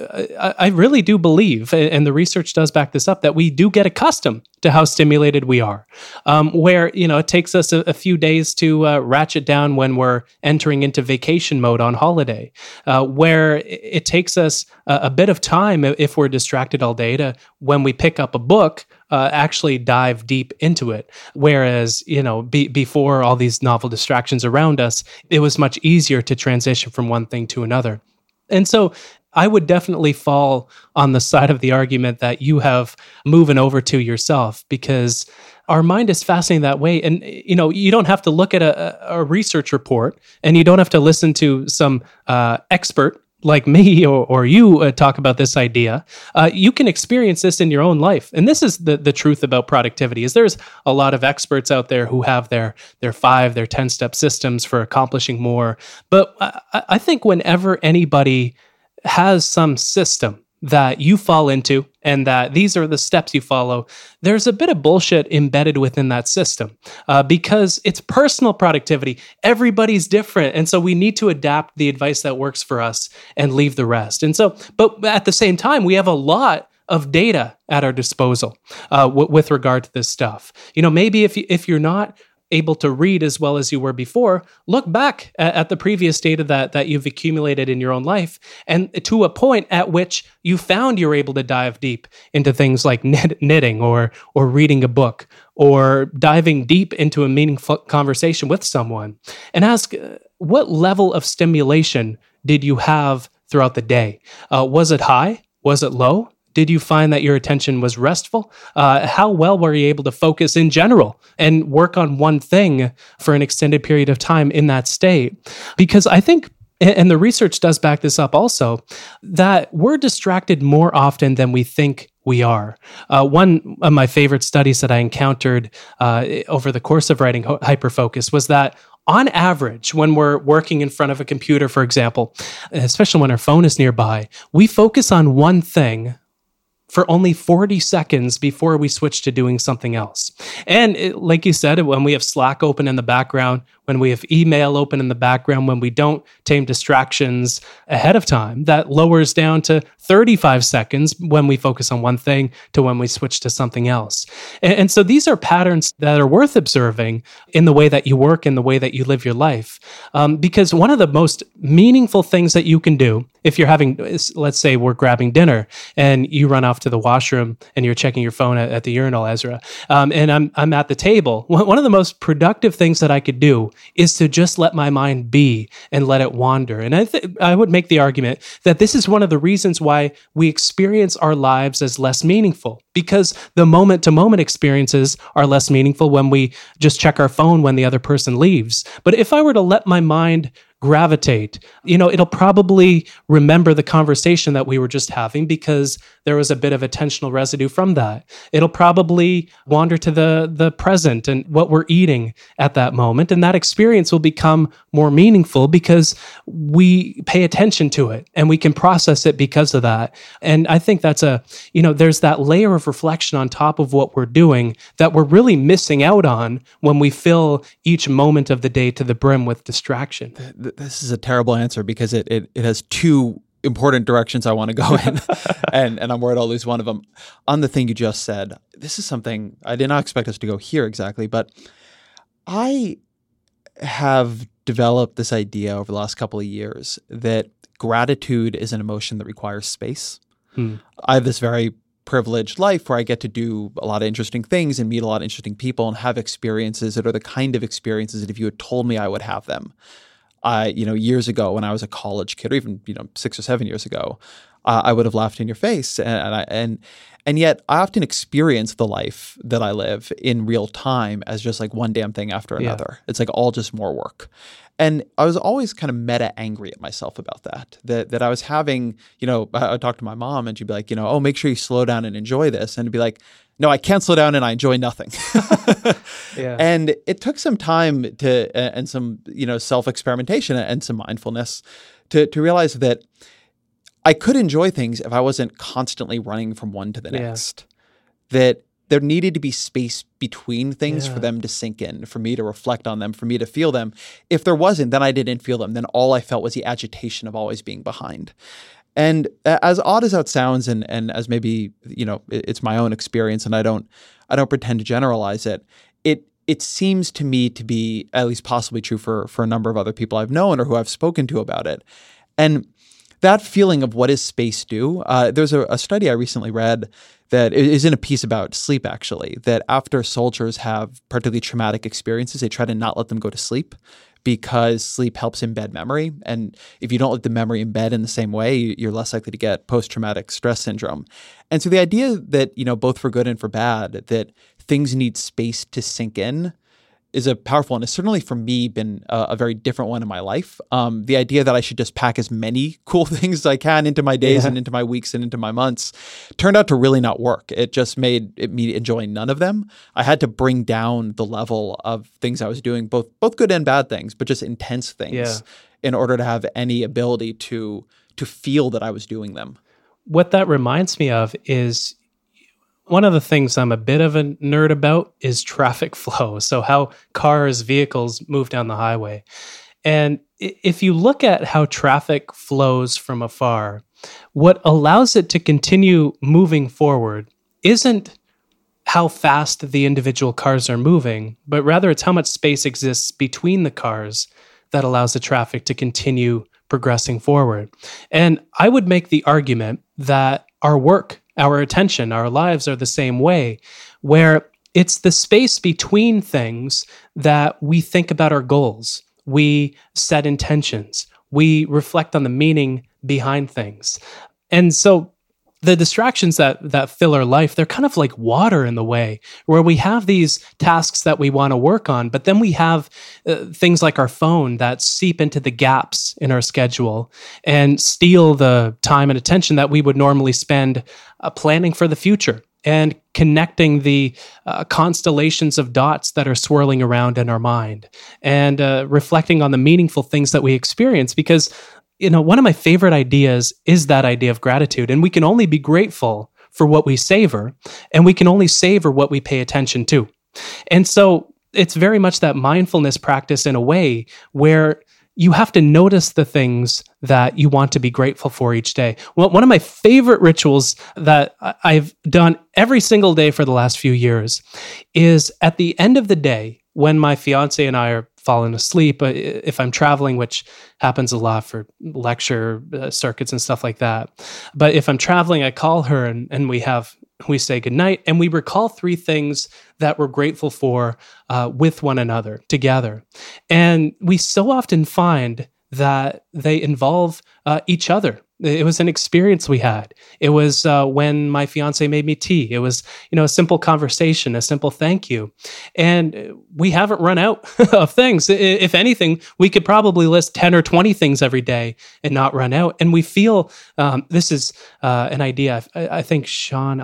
I really do believe, and the research does back this up, that we do get accustomed to how stimulated we are, where, it takes us a few days to ratchet down when we're entering into vacation mode on holiday, where it takes us a bit of time if we're distracted all day to, when we pick up a book, actually dive deep into it. Whereas, before all these novel distractions around us, it was much easier to transition from one thing to another. And so I would definitely fall on the side of the argument that you have moving over to yourself, because our mind is fascinating that way. And, you don't have to look at a research report, and you don't have to listen to some expert like me or you talk about this idea. You can experience this in your own life. And this is the truth about productivity, is there's a lot of experts out there who have their 5, their 10-step systems for accomplishing more. But I think whenever anybody has some system that you fall into and that these are the steps you follow, there's a bit of bullshit embedded within that system because it's personal productivity. Everybody's different. And so we need to adapt the advice that works for us and leave the rest. And so, but at the same time, we have a lot of data at our disposal with regard to this stuff. Maybe if you're not able to read as well as you were before, look back at the previous data that you've accumulated in your own life, and to a point at which you found you're able to dive deep into things like knitting or reading a book or diving deep into a meaningful conversation with someone, and ask, what level of stimulation did you have throughout the day? Was it high? Was it low? Did you find that your attention was restful? How well were you able to focus in general and work on one thing for an extended period of time in that state? Because I think, and the research does back this up also, that we're distracted more often than we think we are. One of my favorite studies that I encountered over the course of writing Hyperfocus was that on average, when we're working in front of a computer, for example, especially when our phone is nearby, we focus on one thing for only 40 seconds before we switch to doing something else. And like you said, when we have Slack open in the background, when we have email open in the background, when we don't tame distractions ahead of time, that lowers down to 35 seconds when we focus on one thing to when we switch to something else. And so these are patterns that are worth observing in the way that you work, in the way that you live your life. Because one of the most meaningful things that you can do, if you're having, let's say we're grabbing dinner and you run off to the washroom and you're checking your phone at the urinal, Ezra, and I'm at the table, one of the most productive things that I could do is to just let my mind be and let it wander. And I would make the argument that this is one of the reasons why we experience our lives as less meaningful, because the moment-to-moment experiences are less meaningful when we just check our phone when the other person leaves. But if I were to let my mind gravitate, it'll probably remember the conversation that we were just having because there was a bit of attentional residue from that. It'll probably wander to the present and what we're eating at that moment. And that experience will become more meaningful because we pay attention to it and we can process it because of that. And I think that's there's that layer of reflection on top of what we're doing that we're really missing out on when we fill each moment of the day to the brim with distraction. This is a terrible answer because it has two important directions I want to go in, and I'm worried I'll lose one of them. On the thing you just said, this is something I did not expect us to go here exactly, but I have developed this idea over the last couple of years that gratitude is an emotion that requires space. I have this very privileged life where I get to do a lot of interesting things and meet a lot of interesting people and have experiences that are the kind of experiences that if you had told me I would have them, years ago when I was a college kid, or even 6 or 7 years ago, I would have laughed in your face. And yet I often experience the life that I live in real time as just like one damn thing after another. It's like all just more work. And I was always kind of meta angry at myself about that I was having, I would talk to my mom and she'd be like, oh, make sure you slow down and enjoy this. And it'd be like, no, I can't slow down and I enjoy nothing. And it took some time and some, self-experimentation and some mindfulness to realize that I could enjoy things if I wasn't constantly running from one to the next. That there needed to be space between things for them to sink in, for me to reflect on them, for me to feel them. If there wasn't, then I didn't feel them. Then all I felt was the agitation of always being behind. And as odd as that sounds, and as maybe, it's my own experience and I don't pretend to generalize it, it seems to me to be at least possibly true for a number of other people I've known or who I've spoken to about it. And that feeling of what does space do? There's a study I recently read that is in a piece about sleep, actually, that after soldiers have particularly traumatic experiences, they try to not let them go to sleep because sleep helps embed memory. And if you don't let the memory embed in the same way, you're less likely to get post-traumatic stress syndrome. And so the idea that, both for good and for bad, that things need space to sink in is a powerful one. It's certainly for me been a very different one in my life. The idea that I should just pack as many cool things as I can into my days and into my weeks and into my months turned out to really not work. It just made me enjoy none of them. I had to bring down the level of things I was doing, both good and bad things, but just intense things in order to have any ability to feel that I was doing them. What that reminds me of is one of the things I'm a bit of a nerd about is traffic flow. So how cars, vehicles move down the highway. And if you look at how traffic flows from afar, what allows it to continue moving forward isn't how fast the individual cars are moving, but rather it's how much space exists between the cars that allows the traffic to continue progressing forward. And I would make the argument that our work, our attention, our lives are the same way, where it's the space between things that we think about our goals, we set intentions, we reflect on the meaning behind things. And so the distractions that fill our life, they're kind of like water in the way, where we have these tasks that we want to work on, but then we have things like our phone that seep into the gaps in our schedule and steal the time and attention that we would normally spend planning for the future and connecting the constellations of dots that are swirling around in our mind and reflecting on the meaningful things that we experience. Because one of my favorite ideas is that idea of gratitude. And we can only be grateful for what we savor, and we can only savor what we pay attention to. And so it's very much that mindfulness practice in a way where you have to notice the things that you want to be grateful for each day. Well, one of my favorite rituals that I've done every single day for the last few years is at the end of the day, when my fiance and I are falling asleep, if I'm traveling, which happens a lot for lecture circuits and stuff like that. But if I'm traveling, I call her and we say goodnight and we recall 3 things that we're grateful for with one another together. And we so often find that they involve each other. It was an experience we had. It was when my fiance made me tea. It was, a simple conversation, a simple thank you. And we haven't run out of things. If anything, we could probably list 10 or 20 things every day and not run out. And we feel, this is an idea, I think Sean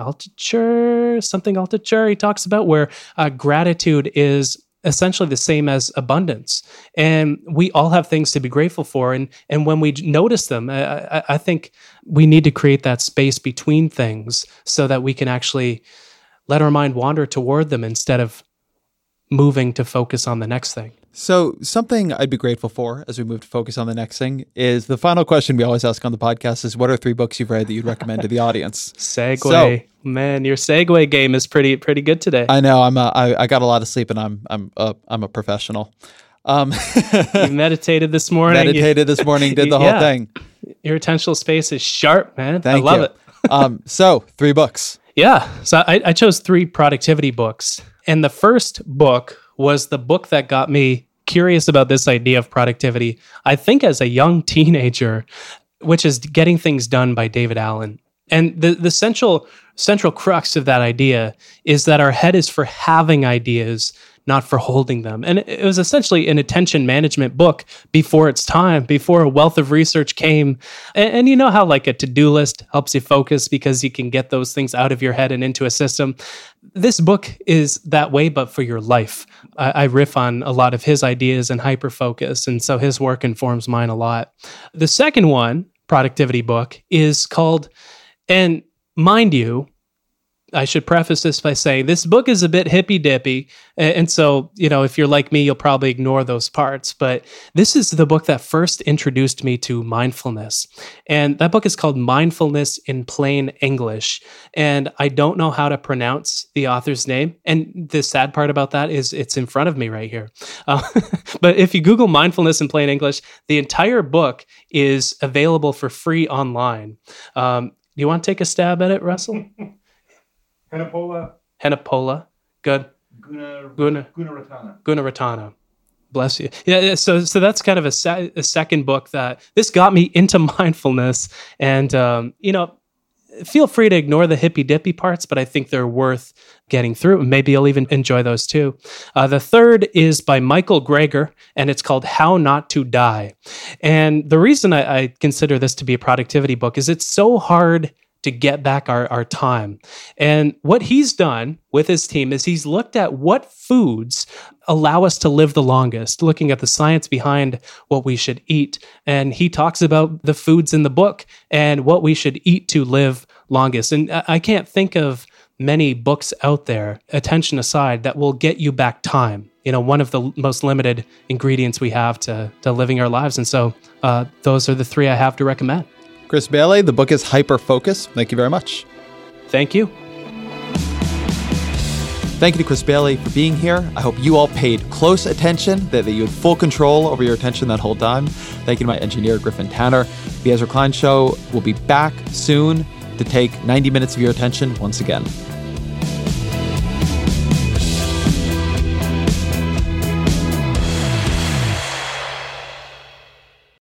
Altucher, he talks about where gratitude is essentially the same as abundance. And we all have things to be grateful for. And when we notice them, I think we need to create that space between things so that we can actually let our mind wander toward them instead of moving to focus on the next thing. So something I'd be grateful for as we move to focus on the next thing is the final question we always ask on the podcast is, what are 3 books you've read that you'd recommend to the audience? Segue. So, man, your segue game is pretty good today. I know. I got a lot of sleep and I'm a professional. You meditated this morning. Did the whole thing. Your attentional space is sharp, man. Thank I love it. So 3 books. Yeah. So I chose 3 productivity books. And the first book was the book that got me curious about this idea of productivity, I think as a young teenager, which is Getting Things Done by David Allen. And the central crux of that idea is that our head is for having ideas, not for holding them. And it was essentially an attention management book before its time, before a wealth of research came. And you know how like a to-do list helps you focus because you can get those things out of your head and into a system. This book is that way, but for your life. I riff on a lot of his ideas and hyper-focus, and so his work informs mine a lot. The second one, productivity book, is called, and mind you, I should preface this by saying this book is a bit hippy-dippy. And so, if you're like me, you'll probably ignore those parts. But this is the book that first introduced me to mindfulness. And that book is called Mindfulness in Plain English. And I don't know how to pronounce the author's name. And the sad part about that is it's in front of me right here. But if you Google Mindfulness in Plain English, the entire book is available for free online. Do you want to take a stab at it, Russell? Henepola. Good. Gunaratana. Bless you. Yeah. So that's kind of a second book that this got me into mindfulness, and feel free to ignore the hippy dippy parts, but I think they're worth getting through. Maybe you'll even enjoy those too. The third is by Michael Greger, and it's called How Not to Die. And the reason I consider this to be a productivity book is it's so hard to get back our time. And what he's done with his team is he's looked at what foods allow us to live the longest, looking at the science behind what we should eat. And he talks about the foods in the book and what we should eat to live longest. And I can't think of many books out there, attention aside, that will get you back time. One of the most limited ingredients we have to living our lives. And so those are the 3 I have to recommend. Chris Bailey, the book is Hyper Focus. Thank you very much. Thank you. Thank you to Chris Bailey for being here. I hope you all paid close attention, that you had full control over your attention that whole time. Thank you to my engineer, Griffin Tanner. The Ezra Klein Show will be back soon to take 90 minutes of your attention once again.